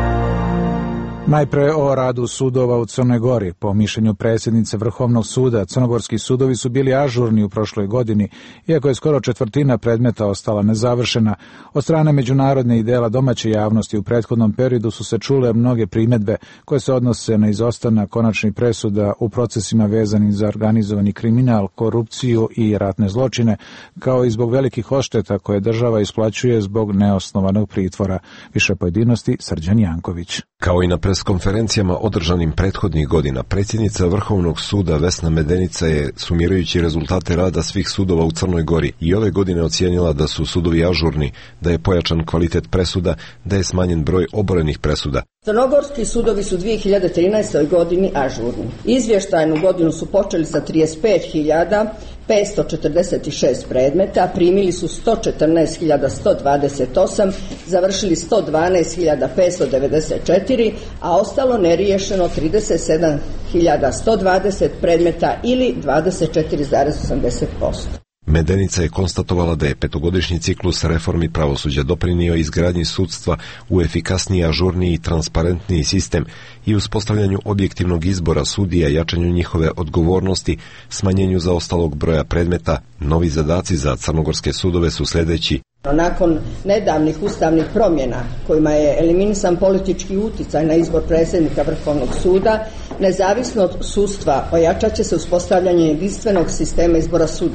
Najpre o radu sudova u Crnoj Gori. Po mišljenju predsjednice Vrhovnog suda, crnogorski sudovi su bili ažurni u prošloj godini, iako je skoro četvrtina predmeta ostala nezavršena. Od strane međunarodne i dela domaće javnosti u prethodnom periodu su se čule mnoge primjedbe koje se odnose na izostanak konačnih presuda u procesima vezanim za organizovani kriminal, korupciju i ratne zločine, kao i zbog velikih odšteta koje država isplaćuje zbog neosnovanog pritvora. Više pojedinosti Srđan Janković. Kao i na preskonferencijama održanim prethodnih godina, predsjednica Vrhovnog suda Vesna Medenica je, sumirajući rezultate rada svih sudova u Crnoj Gori, i ove godine ocijenila da su sudovi ažurni, da je pojačan kvalitet presuda, da je smanjen broj oborenih presuda. Crnogorski sudovi su u dvije hiljade trinaestoj. godini ažurni. Izvještajnu godinu su počeli sa trideset pet hiljada petsto četrdeset šest predmeta, primili su sto četrnaest hiljada sto dvadeset osam, završili sto dvanaest hiljada petsto devedeset četiri, a ostalo neriješeno trideset sedam hiljada sto dvadeset predmeta ili dvadeset četiri zarez osamdeset posto. Medenica je konstatovala da je petogodišnji ciklus reformi pravosuđa doprinio izgradnji sudstva u efikasniji, ažurniji i transparentniji sistem i uspostavljanju objektivnog izbora sudija, jačanju njihove odgovornosti, smanjenju zaostalog broja predmeta. Novi zadaci za crnogorske sudove su sljedeći. Nakon nedavnih ustavnih promjena kojima je eliminisan politički uticaj na izbor predsjednika Vrhovnog suda, nezavisno od sudstva ojačat će se uspostavljanje jedinstvenog sistema izbora sudija.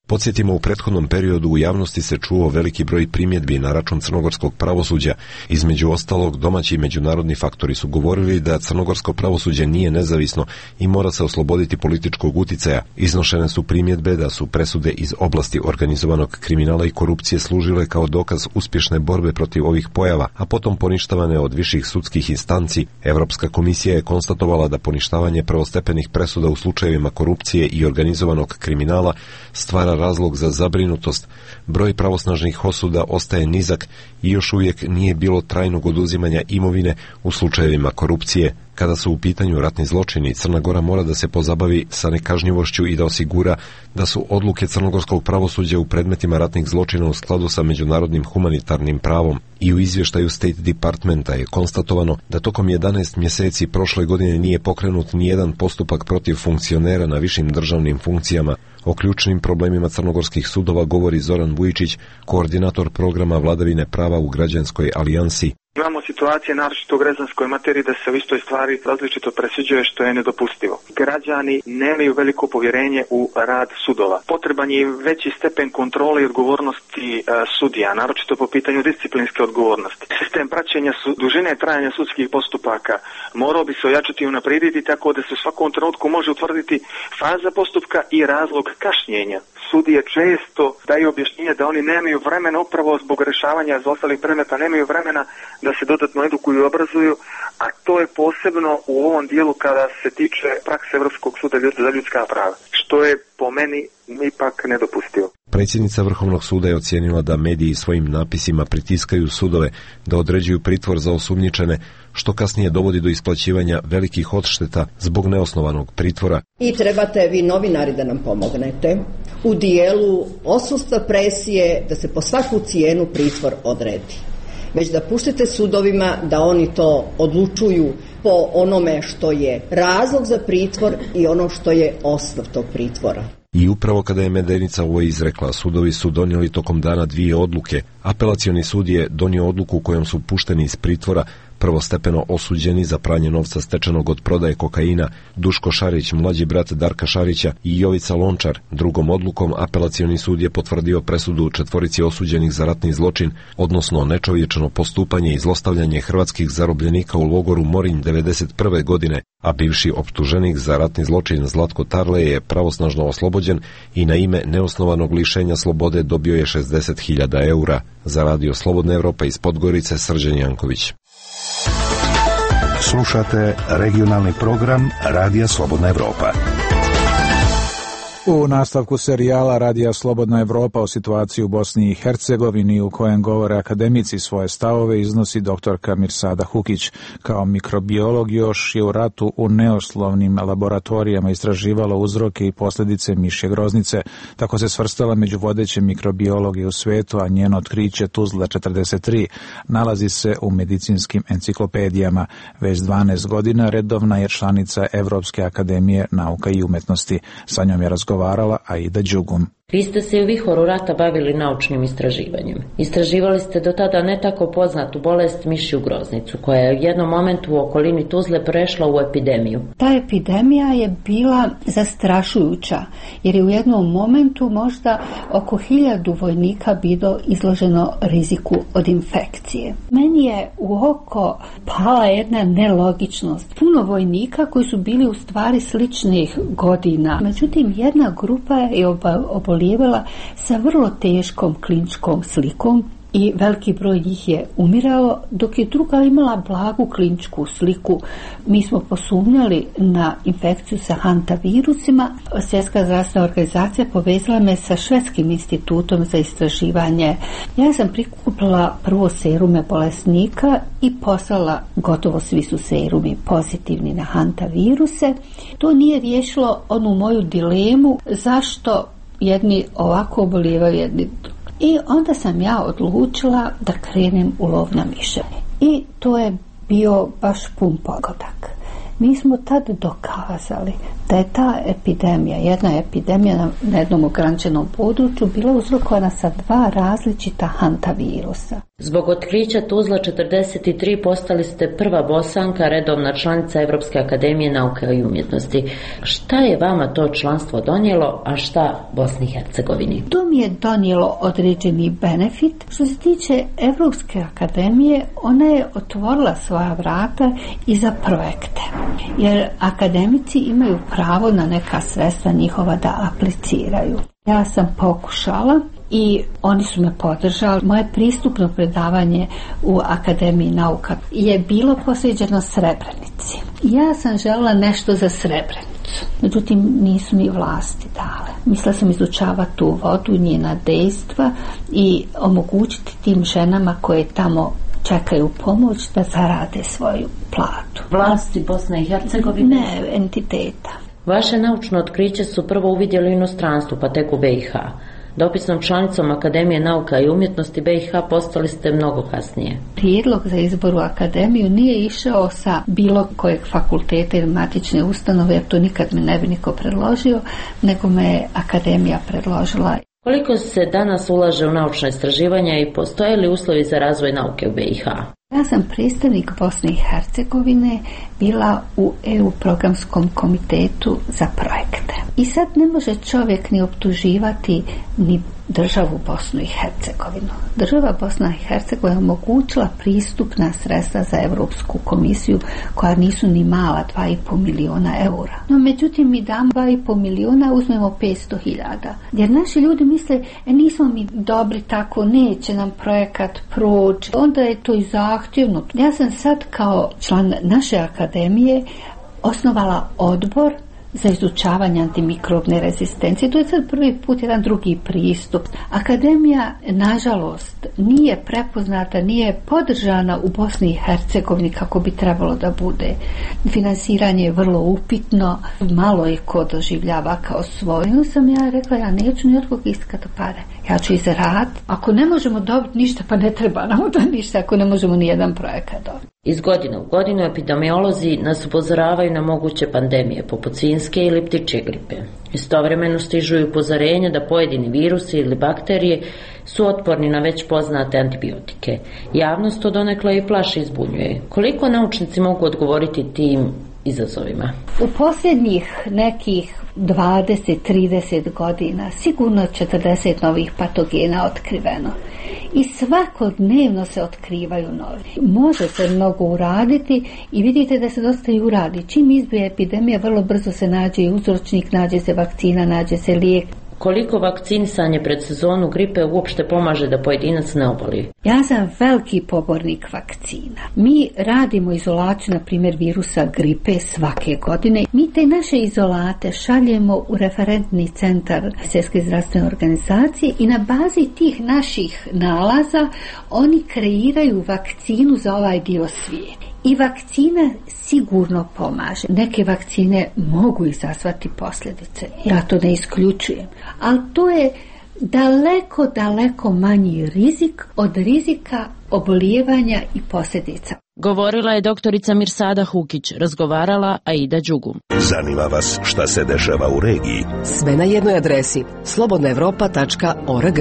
Podsjetimo, u prethodnom periodu u javnosti se čuo veliki broj primjedbi na račun crnogorskog pravosuđa. Između ostalog, domaći i međunarodni faktori su govorili da crnogorsko pravosuđe nije nezavisno i mora se osloboditi političkog uticaja. Iznošene su primjedbe da su presude iz oblasti organizovanog kriminala i korupcije služile kao dokaz uspješne borbe protiv ovih pojava, a potom poništavane od viših sudskih instanci. Evropska komisija je konstatovala da poništavanje prvostepenih presuda u slučajevima korupcije i organizovanog kriminala stvara razlog za zabrinutost. Broj pravosnažnih osuda ostaje nizak i još uvijek nije bilo trajnog oduzimanja imovine u slučajevima korupcije. Kada su u pitanju ratni zločini, Crna Gora mora da se pozabavi sa nekažnjivošću i da osigura da su odluke crnogorskog pravosuđa u predmetima ratnih zločina u skladu sa međunarodnim humanitarnim pravom. I u izvještaju State Departmenta je konstatovano da tokom jedanaest mjeseci prošle godine nije pokrenut nijedan postupak protiv funkcionera na višim državnim funkcijama. O ključnim problemima crnogorskih sudova govori Zoran Vujičić, koordinator programa vladavine prava u Građanskoj alijansi. Imamo situacije, naročito u građanskoj materiji, da se u istoj stvari različito presuđuje, što je nedopustivo. Građani nemaju veliko povjerenje u rad sudova. Potreban je veći stepen kontrole i odgovornosti e, sudija, naročito po pitanju disciplinske odgovornosti. Sistem praćenja su, dužine trajanja sudskih postupaka morao bi se ojačati i unaprijediti tako da se u svakom trenutku može utvrditi faza postupka i razlog kašnjenja. Sudije često daju objašnjenje da oni nemaju vremena upravo zbog rješavanja zaostalih predmeta, nemaju vremena da se dodatno edukuju i obrazuju, a to je posebno u ovom dijelu kada se tiče prakse Europskog suda za ljudska prava, što je po meni ipak nedopustivo. Predsjednica Vrhovnog suda je ocijenila da mediji svojim napisima pritiskaju sudove da određuju pritvor za osumnjičene, što kasnije dovodi do isplaćivanja velikih odšteta zbog neosnovanog pritvora. I trebate vi novinari da nam pomognete u dijelu odsustva presije da se po svaku cijenu pritvor odredi, već da pustite sudovima da oni to odlučuju po onome što je razlog za pritvor i ono što je osnov tog pritvora. I upravo kada je Medenica ovo izrekla, sudovi su donijeli tokom dana dvije odluke. Apelacioni sud je donio odluku kojom su pušteni iz pritvora prvostepeno osuđeni za pranje novca stečenog od prodaje kokaina Duško Šarić, mlađi brat Darka Šarića, i Jovica Lončar. Drugom odlukom apelacioni sud je potvrdio presudu četvorici osuđenih za ratni zločin, odnosno nečovječno postupanje i zlostavljanje hrvatskih zarobljenika u logoru Morinj devedeset prve godine, a bivši optuženik za ratni zločin Zlatko Tarle je pravosnažno oslobođen i na ime neosnovanog lišenja slobode dobio je šezdeset hiljada eura. Za radio Slobodna Evropa iz Podgorice, Srđan Janković. Slušate regionalni program Radija Slobodna Evropa. U nastavku serijala Radija Slobodna Evropa o situaciji u Bosni i Hercegovini, u kojem govore akademici, svoje stavove iznosi doktorka Mirsada Hukić. Kao mikrobiolog još je u ratu u neoslovnim laboratorijama istraživala uzroke i posljedice mišje groznice. Tako se svrstala među vodeće mikrobiologe u svijetu, a njeno otkriće Tuzla četrdeset tri nalazi se u medicinskim enciklopedijama. Već dvanaest godina redovna je članica Evropske akademije nauka i umetnosti. Sa njom je razgovarala Aida Đugum. Vi ste se u vihoru rata bavili naučnim istraživanjem. Istraživali ste do tada ne tako poznatu bolest mišju groznicu, koja je u jednom momentu u okolini Tuzle prešla u epidemiju. Ta epidemija je bila zastrašujuća, jer je u jednom momentu možda oko hiljadu vojnika bilo izloženo riziku od infekcije. Meni je u oko pala jedna nelogičnost. Puno vojnika koji su bili u stvari sličnih godina. Međutim, jedna grupa je oboljela sa vrlo teškom kliničkom slikom i veliki broj njih je umirao, dok je druga imala blagu kliničku sliku. Mi smo posumnjali na infekciju sa hantavirusima. Svjetska zdravstvena organizacija povezala me sa Švedskim institutom za istraživanje. Ja sam prikupila prvo serume bolesnika i poslala, gotovo svi su serumi pozitivni na hantaviruse. To nije riješilo onu moju dilemu zašto jedni ovako obolijevaju, jedni. I onda sam ja odlučila da krenem u lov na miševe. I to je bio baš pun pogodak. Mi smo tad dokazali da je ta epidemija, jedna epidemija na, na jednom ograničenom području, bila uzrokovana sa dva različita hantavirusa. Zbog otkrića Tuzla četrdeset tri postali ste prva Bosanka, redovna članica Evropske akademije nauke i umjetnosti. Šta je vama to članstvo donijelo, a šta Bosni i Hercegovini? To mi je donijelo određeni benefit. Što se tiče Evropske akademije, ona je otvorila svoja vrata i za projekte. Jer akademici imaju pravo na neka sredstva njihova da apliciraju. Ja sam pokušala i oni su me podržali. Moje pristupno predavanje u Akademiji nauka je bilo posvećeno Srebrenici. Ja sam željela nešto za Srebrenicu, međutim nisu mi vlasti dale. Mislila sam izučavati tu vodu i njena dejstva i omogućiti tim ženama koje tamo čekaju pomoć da zarade svoju platu. Vlasti Bosne i Hercegovine? Ne, entiteta. Vaše naučno otkriće su prvo uvidjeli u inostranstvu, pa tek u B i H. Dopisnom članicom Akademije nauka i umjetnosti B i H postali ste mnogo kasnije. Prijedlog za izbor u akademiju nije išao sa bilo kojeg fakulteta ili matične ustanove, jer to nikad me ne bi niko predložio, nego me je akademija predložila. Koliko se danas ulaže u naučna istraživanja i postoje li uslovi za razvoj nauke u B i H? Ja sam predstavnik Bosne i Hercegovine bila u E U programskom komitetu za projekte. I sad ne može čovjek ni optuživati ni državu Bosnu i Hercegovinu. Država Bosna i Hercegovina omogućila pristupna sredstva za Europsku komisiju koja nisu ni mala, dva i pol miliona eura. No međutim mi damo dva i pol miliona, uzmemo petsto hiljada. Jer naši ljudi misle, e nismo mi dobri tako, neće nam projekat proći. Onda je to i zahtjevno. Ja sam sad kao član naše akademije osnovala odbor za izučavanje antimikrobne rezistencije. To je sad prvi put jedan drugi pristup. Akademija, nažalost, nije prepoznata, nije podržana u Bosni i Hercegovini kako bi trebalo da bude. Finansiranje je vrlo upitno, malo je ko doživljava kao svoju. Sam ja rekla, ja neću ni od koga iskati pare. Ja ću izraditi. Ako ne možemo dobiti ništa, pa ne treba nam da ništa, ako ne možemo ni jedan projekat dobiti. Iz godine u godinu epidemiolozi nas upozoravaju na moguće pandemije, poput svinjske ili ptičje gripe. Istovremeno stižu i upozorenja da pojedini virusi ili bakterije su otporni na već poznate antibiotike. Javnost to donekle i plaši i zbunjuje. Koliko naučnici mogu odgovoriti tim izazovima? U posljednjih nekih dvadeset do trideset godina sigurno četrdeset novih patogena otkriveno. I svakodnevno se otkrivaju novi. Može se mnogo uraditi i vidite da se dosta i uradi. Čim izbije epidemija, vrlo brzo se nađe i uzročnik, nađe se vakcina, nađe se lijek. Koliko vakcinisanje pred sezonu gripe uopšte pomaže da pojedinac ne oboli? Ja sam veliki pobornik vakcina. Mi radimo izolaciju, na primjer, virusa gripe svake godine. Mi te naše izolate šaljemo u referentni centar Svjetske zdravstvene organizacije i na bazi tih naših nalaza oni kreiraju vakcinu za ovaj dio svijeta. I vakcina sigurno pomaže. Neke vakcine mogu izazvati posljedice. Ja to ne isključujem. Ali to je daleko, daleko manji rizik od rizika obolijevanja i posljedica. Govorila je doktorica Mirsada Hukić, razgovarala Aida Đugum. Zanima vas šta se dešava u regiji? Sve na jednoj adresi slobodna evropa tačka org.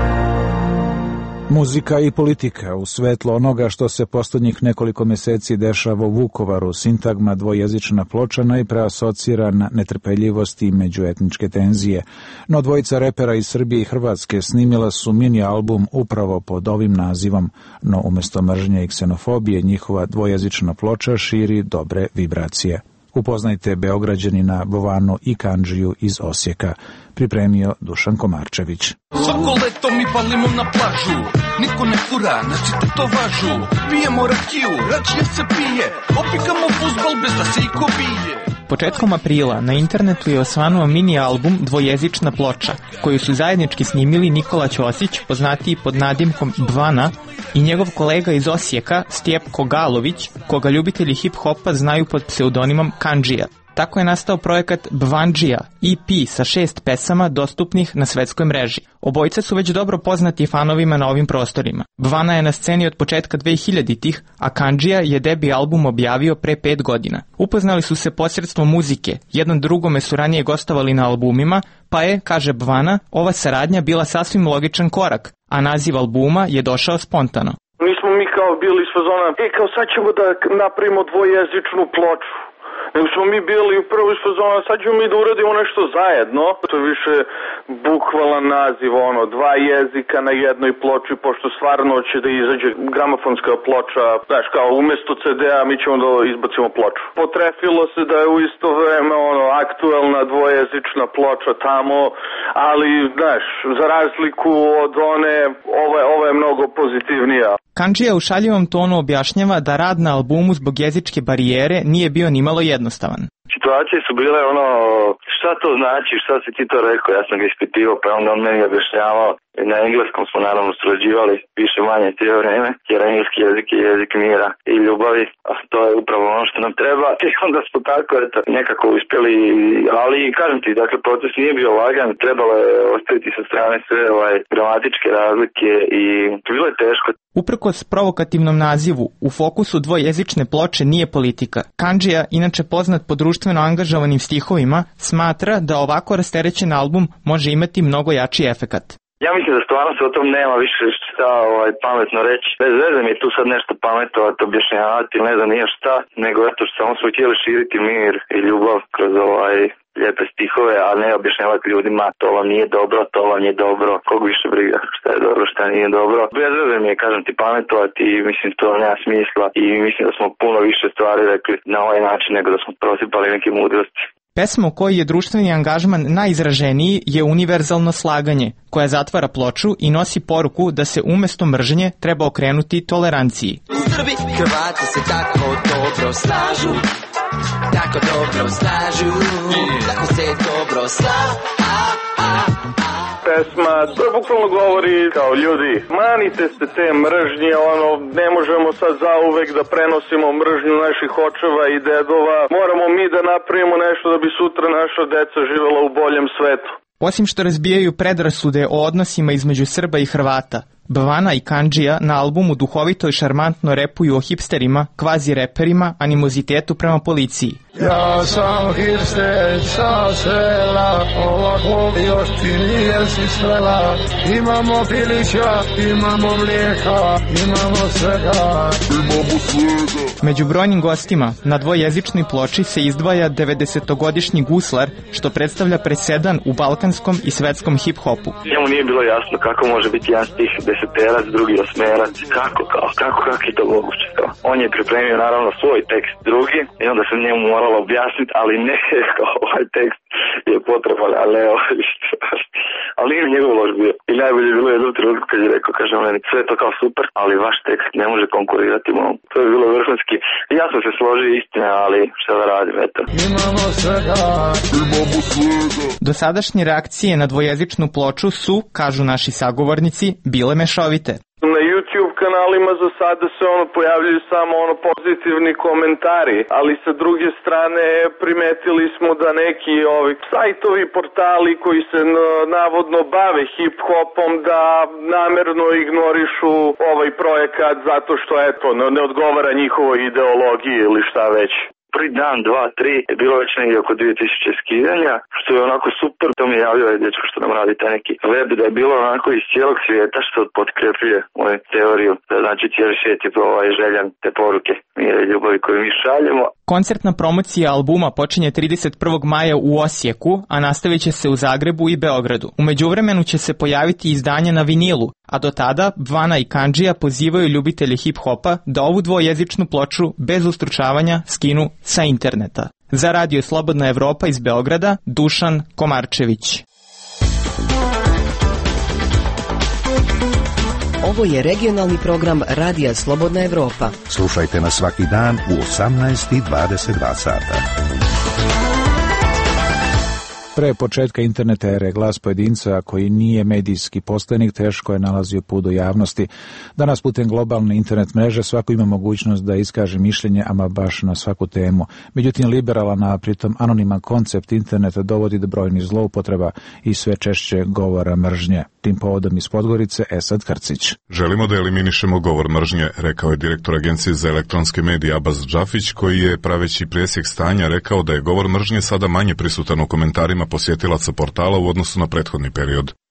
Muzika i politika u svetlo onoga što se posljednjih nekoliko mjeseci dešava u Vukovaru, sintagma dvojezična ploča najpreasocira na netrpeljivost i međuetničke tenzije. No dvojica repera iz Srbije i Hrvatske snimila su mini album upravo pod ovim nazivom, no umjesto mržnje i ksenofobije njihova dvojezična ploča širi dobre vibracije. Upoznajte Beograđanina Bovanu i Kandžiju iz Osijeka. Pripremio Dušan Komarčević. Svako leto mi palimo na plažu, niko ne fura, naći tetovažu. Pijemo rakiju, račije se pije, opikamo fuzbal bez da se iko bije. Početkom aprila na internetu je osvanuo mini album Dvojezična ploča, koju su zajednički snimili Nikola Ćosić, poznatiji pod nadimkom Bvana, i njegov kolega iz Osijeka, Stjepko Galović, koga ljubitelji hip-hopa znaju pod pseudonimom Kandžija. Tako je nastao projekat Bvandžija, E P sa šest pesama dostupnih na svetskoj mreži. Obojica su već dobro poznati fanovima na ovim prostorima. Bvana je na sceni od početka dve hiljaditih, a Kandžija je debi album objavio pre pet godina. Upoznali su se posredstvom muzike, jedan drugome su ranije gostovali na albumima, pa je, kaže Bvana, ova saradnja bila sasvim logičan korak, a naziv albuma je došao spontano. Nismo mi kao bili iz fazona, e kao sad ćemo da napravimo dvojezičnu ploču. Nego smo mi bili upravo iz fazona, sad ćemo mi da uradimo nešto zajedno. To je više bukvalan naziv, ono, dva jezika na jednoj ploči, pošto stvarno će da izađe gramofonska ploča, znaš, kao umesto ce de a mi ćemo da izbacimo ploču. Potrefilo se da je u isto vreme, ono, aktuelna dvojezična ploča tamo, ali, znaš, za razliku od one, ova, ova je mnogo pozitivnija. Kandžija u šaljivom tonu objašnjava da rad na albumu zbog jezičke barijere nije bio nimalo jednostavan. Situacije su bile ono, šta to znači, šta si ti to rekao, ja sam ga ispitivao, pa onda on meni objašnjavao. Na engleskom smo naravno surađivali više manje cijelo vrijeme, jer engleski jezik je jezik mira i ljubavi, a to je upravo ono što nam treba. I onda smo tako eto, nekako uspjeli, ali kažem ti, dakle proces nije bio lagan, trebalo je ostaviti sa strane sve ovaj, gramatičke razlike i bilo je teško. Uprkos provokativnom nazivu, u fokusu dvojezične ploče nije politika. Kandžija, inače poznat po društveno angažovanim stihovima, smatra da ovako rasterećen album može imati mnogo jači efekat. Ja mislim da stvarno se o tom nema više šta ovaj, pametno reći. Bez veze mi je tu sad nešto pametovati, objašnjavati, ne znam nije šta, nego eto što samo smo htjeli širiti mir i ljubav kroz ovaj lijepe stihove, a ne objašnjavati ljudima to vam nije dobro, to vam je dobro, kog više briga šta je dobro, šta nije dobro. Bez veze mi je, kažem ti, pametovati i mislim to nema smisla i mislim da smo puno više stvari rekli na ovaj način nego da smo prosipali neke mudrosti. Pesma u kojoj je društveni angažman najizraženiji je Univerzalno slaganje, koja zatvara ploču i nosi poruku da se umjesto mržnje treba okrenuti toleranciji. Srbi, Hrvati se tako dobro slažu, tako dobro slažu, tako se dobro slažu. Pesma, to bukvalno govori kao ljudi, manite se te mržnje, ono, ne možemo sad zauvek da prenosimo mržnju naših očeva i dedova, moramo mi da napravimo nešto da bi sutra naša deca živjela u boljem svetu. Osim što razbijaju predrasude o odnosima između Srba i Hrvata, Bvana i Kandžija na albumu duhovito i šarmantno repuju o hipsterima, kvazi reperima, animozitetu prema policiji. Ja sam hipster sa sela, ovako još ti nije si svela. Imamo pilića, imamo mlijeka, imamo svega, imamo svega. Među brojnim gostima na dvojezičnoj ploči se izdvaja devedesetogodišnji guslar, što predstavlja presedan u balkanskom i svetskom hip-hopu. Njemu nije bilo jasno kako može biti jedan stih deseterac, drugi osmerac, kako, kao, kako, kako je to moguće. On je pripremio naravno svoj tekst drugi i onda sam njemu moralo objasniti, ali ne, ovaj tekst je potreban, ali evo, ali nije njegov loš bio. I najbolje je bilo jednom trenutku kad je rekao, kaže meni, sve je to kao super, ali vaš tekst ne može konkurirati mom. To je bilo vrhunski. I ja sam se složio istina, ali šta da radim, eto. Imamo svega, imamo svega. Dosadašnje reakcije na dvojezičnu ploču su, kažu naši sagovornici, bile mešovite. Na YouTube kanalima za sada se ono pojavljaju samo ono pozitivni komentari, ali sa druge strane primetili smo da neki ovi sajtovi, portali koji se navodno bave hip-hopom da namerno ignorišu ovaj projekat zato što eto ne odgovara njihovoj ideologiji ili šta već. Prvi dan, dva, tri je bilo već negdje oko dvije tisuće skidanja, što je onako super. To mi je javio ovaj dečko što nam radi taj neki web, da je bilo onako iz cijelog svijeta što potkrepljuje moju teoriju. Znači cijeli svijet je ovaj željan te poruke mira i ljubavi koju mi šaljemo. Koncertna promocija albuma počinje trideset prvog maja u Osijeku, a nastavit će se u Zagrebu i Beogradu. U međuvremenu će se pojaviti izdanje na vinilu, a do tada Bvana i Kandžija pozivaju ljubitelje hip-hopa da ovu dvojezičnu ploču bez ustručavanja skinu sa interneta. Za Radio Slobodna Evropa iz Beograda, Dušan Komarčević. Ovo je regionalni program Radija Slobodna Evropa. Slušajte nas svaki dan u osamnaest i dvadeset dva sata. Pre početka interneta ere glas pojedinca koji nije medijski postanik teško je nalazio put do javnosti. Danas putem globalne internet mreže svako ima mogućnost da iskaže mišljenje, ama baš na svaku temu. Međutim, liberalan, a pritom anoniman koncept interneta dovodi do brojnih zloupotreba i sve češće govora mržnje. Tim povodom iz Podgorice Esad Krcić. Želimo da eliminišemo govor mržnje, rekao je direktor Agencije za elektronske medije Abas Džafić, koji je praveći presjek stanja rekao da je govor mržnje sada manje prisutan u komentarima posjetilaca portala u odnosu na prethodni period.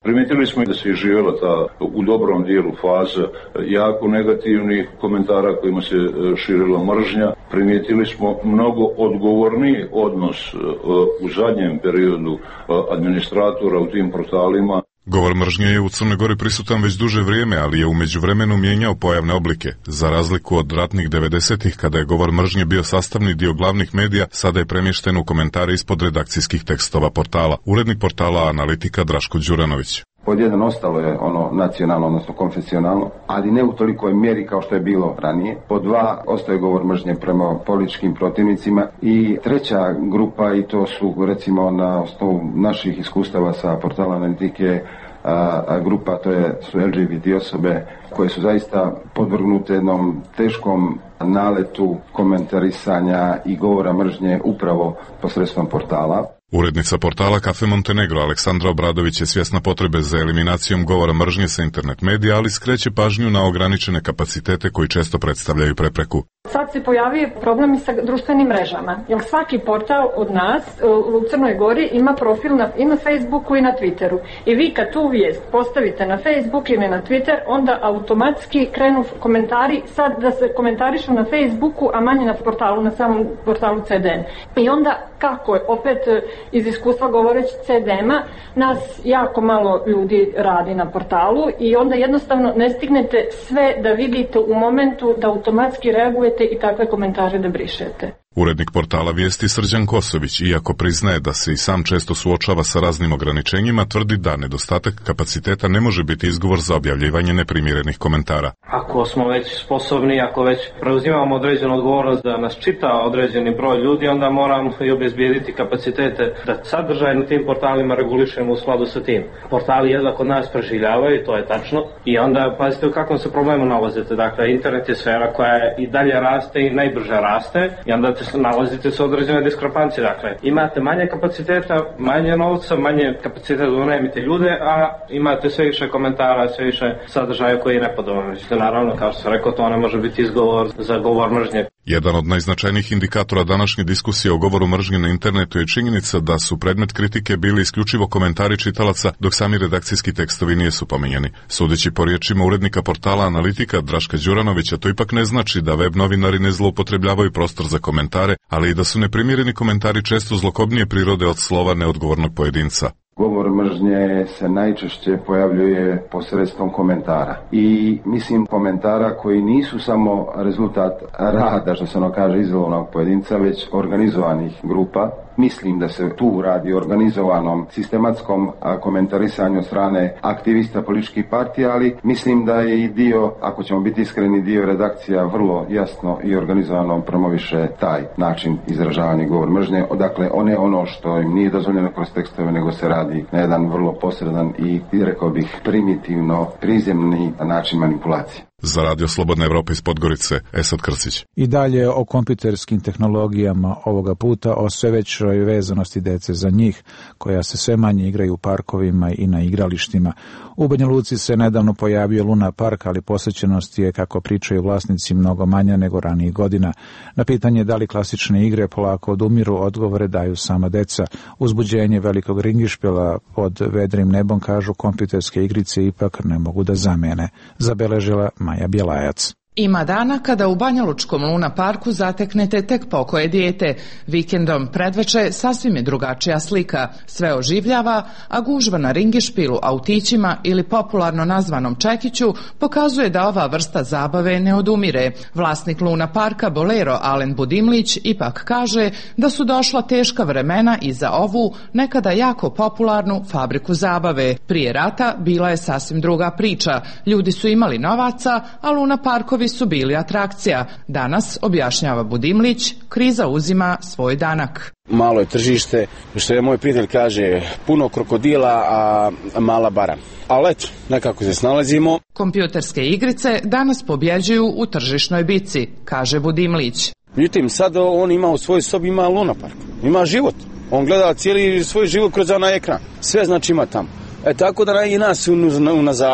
Primijetili smo da se je živjela ta u dobrom dijelu faza jako negativnih komentara kojima se širila mržnja. Primijetili smo mnogo odgovorniji odnos u zadnjem periodu administratora u tim portalima. Govor mržnje je u Crnoj Gori prisutan već duže vrijeme, ali je u međuvremenu mijenjao pojavne oblike. Za razliku od ratnih devedesetih, kada je govor mržnje bio sastavni dio glavnih medija, sada je premješten u komentare ispod redakcijskih tekstova portala. Urednik portala Analitika Draško Đuranović. Pod jedan ostalo je ono nacionalno, odnosno konfesionalno, ali ne u tolikoj mjeri kao što je bilo ranije. Pod dva ostaje govor mržnje prema političkim protivnicima i treća grupa, i to su recimo na osnovu naših iskustava sa portala Analitike, a, a grupa to je, su el ge be te osobe koje su zaista podvrgnute jednom teškom naletu komentarisanja i govora mržnje upravo posredstvom portala. Urednica portala Kafe Montenegro Aleksandra Obradović je svjesna potrebe za eliminacijom govora mržnje sa internet medija, ali skreće pažnju na ograničene kapacitete koji često predstavljaju prepreku. Sad se pojavio problem i sa društvenim mrežama, jer svaki portal od nas u Crnoj Gori ima profil na, i na Facebooku i na Twitteru. I vi kad tu vijest postavite na Facebook ili na Twitter, onda automatski krenu komentari, sad da se komentarišu na Facebooku, a manje na portalu, na samom portalu ce de en. I onda kako je, opet iz iskustva govoreći ce de ema, nas jako malo ljudi radi na portalu i onda jednostavno ne stignete sve da vidite u momentu da automatski reagujete i takve komentare da brišete. Urednik portala Vijesti Srđan Kosović, iako priznaje da se i sam često suočava sa raznim ograničenjima, tvrdi da nedostatak kapaciteta ne može biti izgovor za objavljivanje neprimjerenih komentara. Ako smo već sposobni, ako već preuzimamo određenu odgovornost da nas čita određeni broj ljudi, onda moramo i obezbijediti kapacitete da sadržaj na tim portalima regulišemo u skladu sa tim. Portali jedva kod nas preživljavaju, to je tačno, i onda pazite u kakvom se problemu nalazite. Dakle, internet je sfera koja i dalje raste i najbrže raste i onda nalazite se određene diskrepancije. Dakle, imate manje kapaciteta, manje novca, manje kapaciteta da unajmite ljude, a imate sve više komentara, sve više sadržaja koji je nepodoban. Međutim, naravno, kao što sam rekao, to ne može biti izgovor za govor mržnje. Jedan od najznačajnijih indikatora današnje diskusije o govoru mržnje na internetu je činjenica da su predmet kritike bili isključivo komentari čitalaca, dok sami redakcijski tekstovi nisu pominjeni. Sudeći po riječima urednika portala Analitika Draška Đuranovića, to ipak ne znači da web novinari ne zloupotrebljavaju prostor za komentare, ali i da su neprimjereni komentari često zlokobnije prirode od slova neodgovornog pojedinca. Govor mržnje se najčešće pojavljuje posredstvom komentara. I mislim komentara koji nisu samo rezultat rada, što se ono kaže, izolovanog pojedinca, već organizovanih grupa. Mislim da se tu radi o organizovanom sistematskom komentarisanju od strane aktivista političkih partija, ali mislim da je i dio, ako ćemo biti iskreni, dio redakcija vrlo jasno i organizovano promoviše taj način izražavanja govor mržnje. Dakle, one ono što im nije dozvoljeno kroz tekstove, nego se radi na jedan vrlo posredan i, rekao bih, primitivno prizemni način manipulacije. Za Radio Slobodna Evropa iz Podgorice, Esad Krstić. I dalje o kompjuterskim tehnologijama, ovoga puta o sve većoj vezanosti dece za njih, koja se sve manje igraju u parkovima i na igralištima. U Banja Luci se nedavno pojavio Luna park, ali posjećenost je, kako pričaju vlasnici, mnogo manja nego ranijih godina. Na pitanje da li klasične igre polako odumiru, odgovore daju sama deca. Uzbuđenje velikog ringišpela pod vedrim nebom, kažu, kompjuterske igrice ipak ne mogu da zamene, zabeležila Maja Bjelajac. Ima dana kada u Banjalučkom Luna parku zateknete tek pokoje dijete. Vikendom predveče sasvim je drugačija slika. Sve oživljava, a gužva na ringišpilu, autićima ili popularno nazvanom čekiću pokazuje da ova vrsta zabave ne odumire. Vlasnik Luna parka Bolero Alen Budimlić ipak kaže da su došla teška vremena i za ovu nekada jako popularnu fabriku zabave. Prije rata bila je sasvim druga priča. Ljudi su imali novaca, a Luna parkovi su bili atrakcija. Danas, objašnjava Budimlić, kriza uzima svoj danak. Malo je tržište, što je moj prijatelj kaže, puno krokodila, a mala bara. Ali eto, nekako se snalazimo. Kompjuterske igrice danas pobjeđuju u tržišnoj bici, kaže Budimlić. Međutim, sad on ima u svojoj sobi, ima Luna park, ima život. On gleda cijeli svoj život kroz onaj ekran. Sve znači ima tamo. E tako da i nas u nazadiju.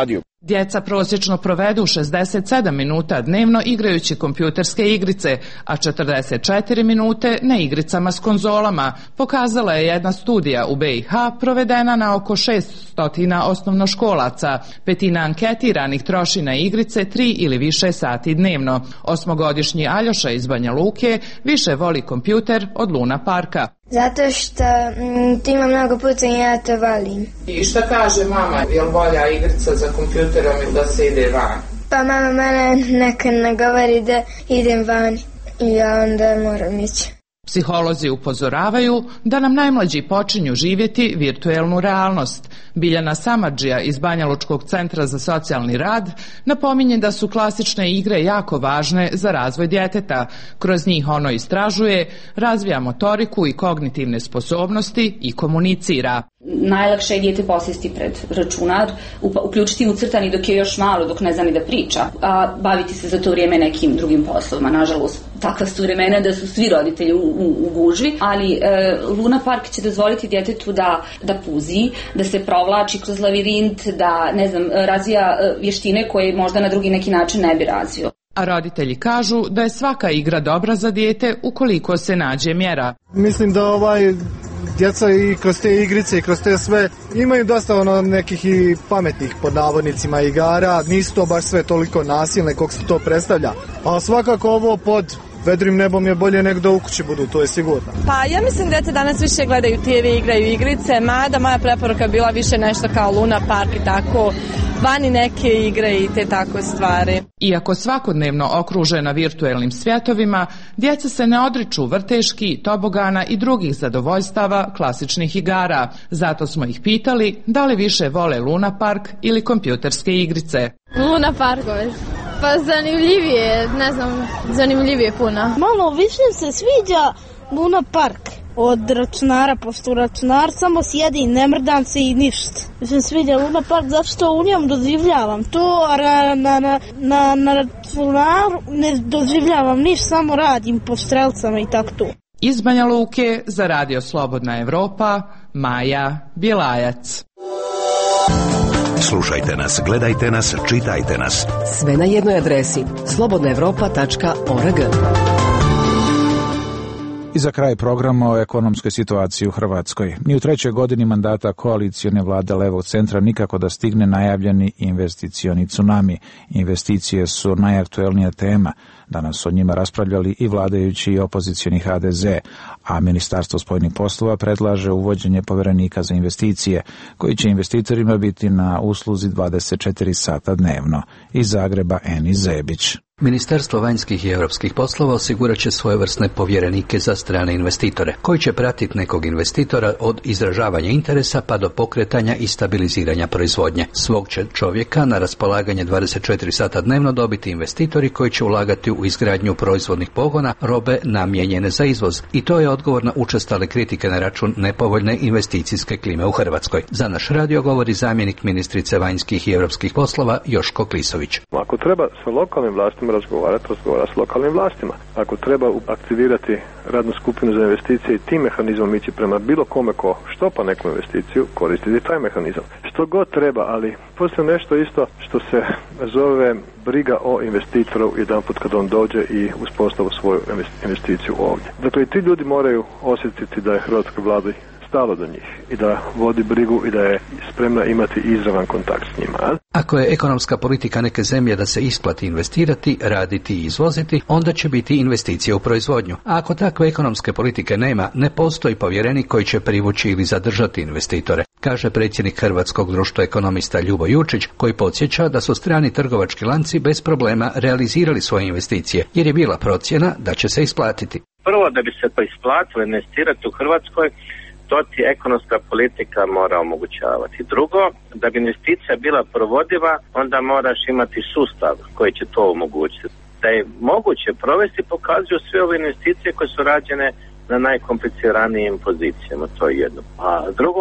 Djeca prosječno provedu šezdeset sedam minuta dnevno igrajući kompjuterske igrice, a četrdeset četiri minute na igricama s konzolama, pokazala je jedna studija u B i H provedena na oko šessto osnovnoškolaca. Petina anketiranih troši na igrice tri ili više sati dnevno. Osmogodišnji Aljoša iz Banja Luke više voli kompjuter od Luna parka. Zato što m, tu ima mnogo pucanja i ja to volim. I šta kaže mama, je li bolja igrica za kompjuterom ili da se ide van? Pa mama mene nekad nagovori da idem van i ja onda moram ići. Psiholozi upozoravaju da nam najmlađi počinju živjeti virtuelnu realnost. Biljana Samardžija iz Banjalučkog centra za socijalni rad napominje da su klasične igre jako važne za razvoj djeteta. Kroz njih ono istražuje, razvija motoriku i kognitivne sposobnosti i komunicira. Najlakše je dijete posjesti pred računar, uključiti mu crtani dok je još malo, dok ne zna ni da priča, a baviti se za to vrijeme nekim drugim poslovima. Nažalost, takva su vremena da su svi roditelji u, u, u gužvi, ali e, Luna park će dozvoliti djetetu da, da puzi, da se provlači kroz lavirint, da, ne znam, razvija vještine koje možda na drugi neki način ne bi razvio. A roditelji kažu da je svaka igra dobra za dijete ukoliko se nađe mjera. Mislim da ovaj djeca i kroz te igrice i kroz te sve imaju dosta ono nekih i pametnih pod navodnicima igara, nisu to baš sve toliko nasilne kako se to predstavlja, a svakako ovo pod vedrim nebom je bolje nego da u kući budu, to je sigurno. Pa ja mislim da djeca danas više gledaju te ve, igraju igrice, mada moja preporuka bila više nešto kao Luna park i tako, vani neke igre i te tako stvari. Iako svakodnevno okružena virtuelnim svjetovima, djeca se ne odriču vrteški, tobogana i drugih zadovoljstava klasičnih igara. Zato smo ih pitali da li više vole Luna park ili kompjuterske igrice. Luna parkove. Pa zanimljivije, ne znam, zanimljivije puno. Malo više se sviđa Luna park od računara, pošto računar samo sjedi, ne mrdam se i ništa. Mislim, sviđa Luna park zato što u njem doživljavam to, a na, na, na, na računaru ne doživljavam ništa, samo radim po strelcama i tako to. Iz Banja Luke za Radio Slobodna Evropa, Maja Bjelajac. Slušajte nas, gledajte nas, čitajte nas. Sve na jednoj adresi slobodna evropa tačka org. I za kraj programa o ekonomskoj situaciji u Hrvatskoj. Ni u trećoj godini mandata koalicione vlade levog centra nikako da stigne najavljeni investicioni tsunami. Investicije su najaktuelnija tema. Danas o njima raspravljali i vladajući i opozicioni ha de ze, a Ministarstvo spoljnih poslova predlaže uvođenje povjerenika za investicije, koji će investitorima biti na usluzi dvadeset četiri sata dnevno. Iz Zagreba Eni Zebić. Ministarstvo vanjskih i europskih poslova osigurat će svojevrsne povjerenike za strane investitore, koji će pratiti nekog investitora od izražavanja interesa pa do pokretanja i stabiliziranja proizvodnje. Svog će čovjeka na raspolaganje dvadeset četiri sata dnevno dobiti investitori koji će ulagati u izgradnju proizvodnih pogona, robe namijenjene za izvoz. I to je odgovor na učestale kritike na račun nepovoljne investicijske klime u Hrvatskoj. Za naš radio govori zamjenik ministrice vanjskih i europskih poslova Joško Klisović. Ako treba sa lokalnim vlastima razgovarati, razgovarati s lokalnim vlastima. Ako treba aktivirati radnu skupinu za investicije i tim mehanizmom ići prema bilo kome ko štopa neku investiciju, koristiti taj mehanizam. Što god treba, ali postoji nešto isto što se zove briga o investitoru jedan put kad on dođe i uspostavi svoju investiciju ovdje. Dakle, i ti ljudi moraju osjetiti da je hrvatskoj vladi stalo do njih i da vodi brigu i da je spremna imati izravan kontakt s njima. Ako je ekonomska politika neke zemlje da se isplati investirati, raditi i izvoziti, onda će biti investicije u proizvodnju. A ako takve ekonomske politike nema, ne postoji povjerenik koji će privući ili zadržati investitore, kaže predsjednik Hrvatskog društva ekonomista Ljubo Jurčić, koji podsjeća da su strani trgovački lanci bez problema realizirali svoje investicije, jer je bila procjena da će se isplatiti. Prvo, da bi se to isplatilo investirati u Hrvatskoj, to ti ekonomska politika mora omogućavati. Drugo, da bi investicija bila provodiva, onda moraš imati sustav koji će to omogućiti. Da je moguće provesti pokazuju sve ove investicije koje su rađene na najkompliciranijim pozicijama, to je jedno. A drugo,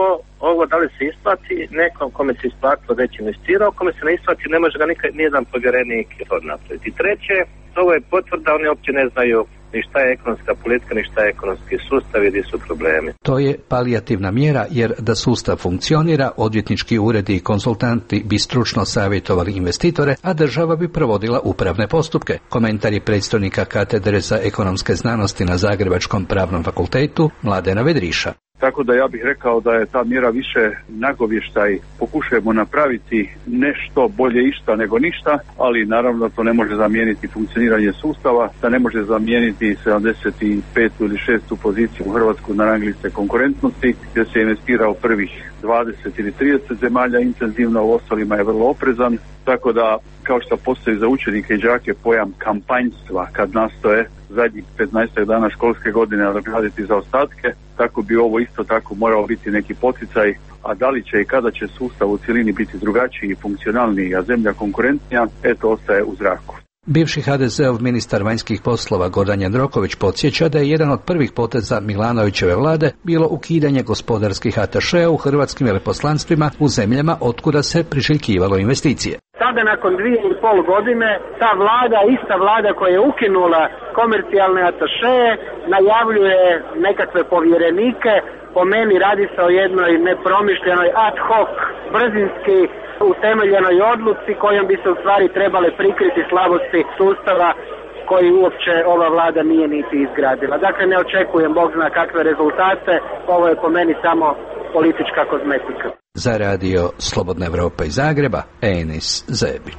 ovo da li se isplati, nekom kome se isplatilo već investirao, kome se ne isplati ne može ga nikad nijedan povjerenik napraviti. I treće, ovo je potvrda, oni uopće ne znaju ni šta je ekonomska politika, ni šta je ekonomski sustav i gdje su problemi. To je palijativna mjera jer da sustav funkcionira, odvjetnički uredi i konsultanti bi stručno savjetovali investitore, a država bi provodila upravne postupke. Komentar je predstojnika katedre za ekonomske znanosti na Zagrebačkom pravnom fakultetu Mladena Vedriša. Tako da ja bih rekao da je ta mjera više nagovještaj, pokušajmo napraviti nešto bolje išta nego ništa, ali naravno to ne može zamijeniti funkcioniranje sustava, da ne može zamijeniti sedamdeset pet ili šestu poziciju u Hrvatsku na rang liste konkurentnosti, gdje se investira u prvih dvadeset ili trideset zemalja intenzivno, u ostalima je vrlo oprezan, tako da kao što postoji za učenike i đake pojam kampanjstva kad nastoje zadnjih petnaest dana školske godine nadoknaditi zaostatke, tako bi ovo isto tako morao biti neki poticaj, a da li će i kada će sustav u cjelini biti drugačiji i funkcionalniji, a zemlja konkurentnija, eto ostaje u zraku. Bivši ha de zeov ministar vanjskih poslova Gordan Jandroković podsjeća da je jedan od prvih poteza Milanovićeve vlade bilo ukidanje gospodarskih atašeja u hrvatskim veleposlanstvima u zemljama otkuda se priželjkivalo investicije. Sada nakon dvije i pol godine ta vlada, ista vlada koja je ukinula komercijalne atašeje, najavljuje nekakve povjerenike. Po meni radi se o jednoj nepromišljenoj ad hoc, brzinski utemeljenoj odluci kojom bi se u stvari trebale prikriti slabosti sustava koji uopće ova vlada nije niti izgradila. Dakle, ne očekujem Bog zna kakve rezultate, ovo je po meni samo politička kozmetika. Za radio Slobodna Evropa iz Zagreba, Enis Zebić.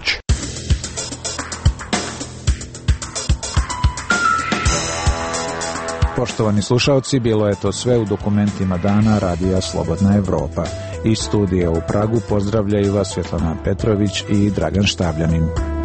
Poštovani slušalci, bilo je to sve u dokumentima dana Radija Slobodna Evropa. Iz studija u Pragu pozdravljaju vas Svjetlana Petrović i Dragan Štabljanin.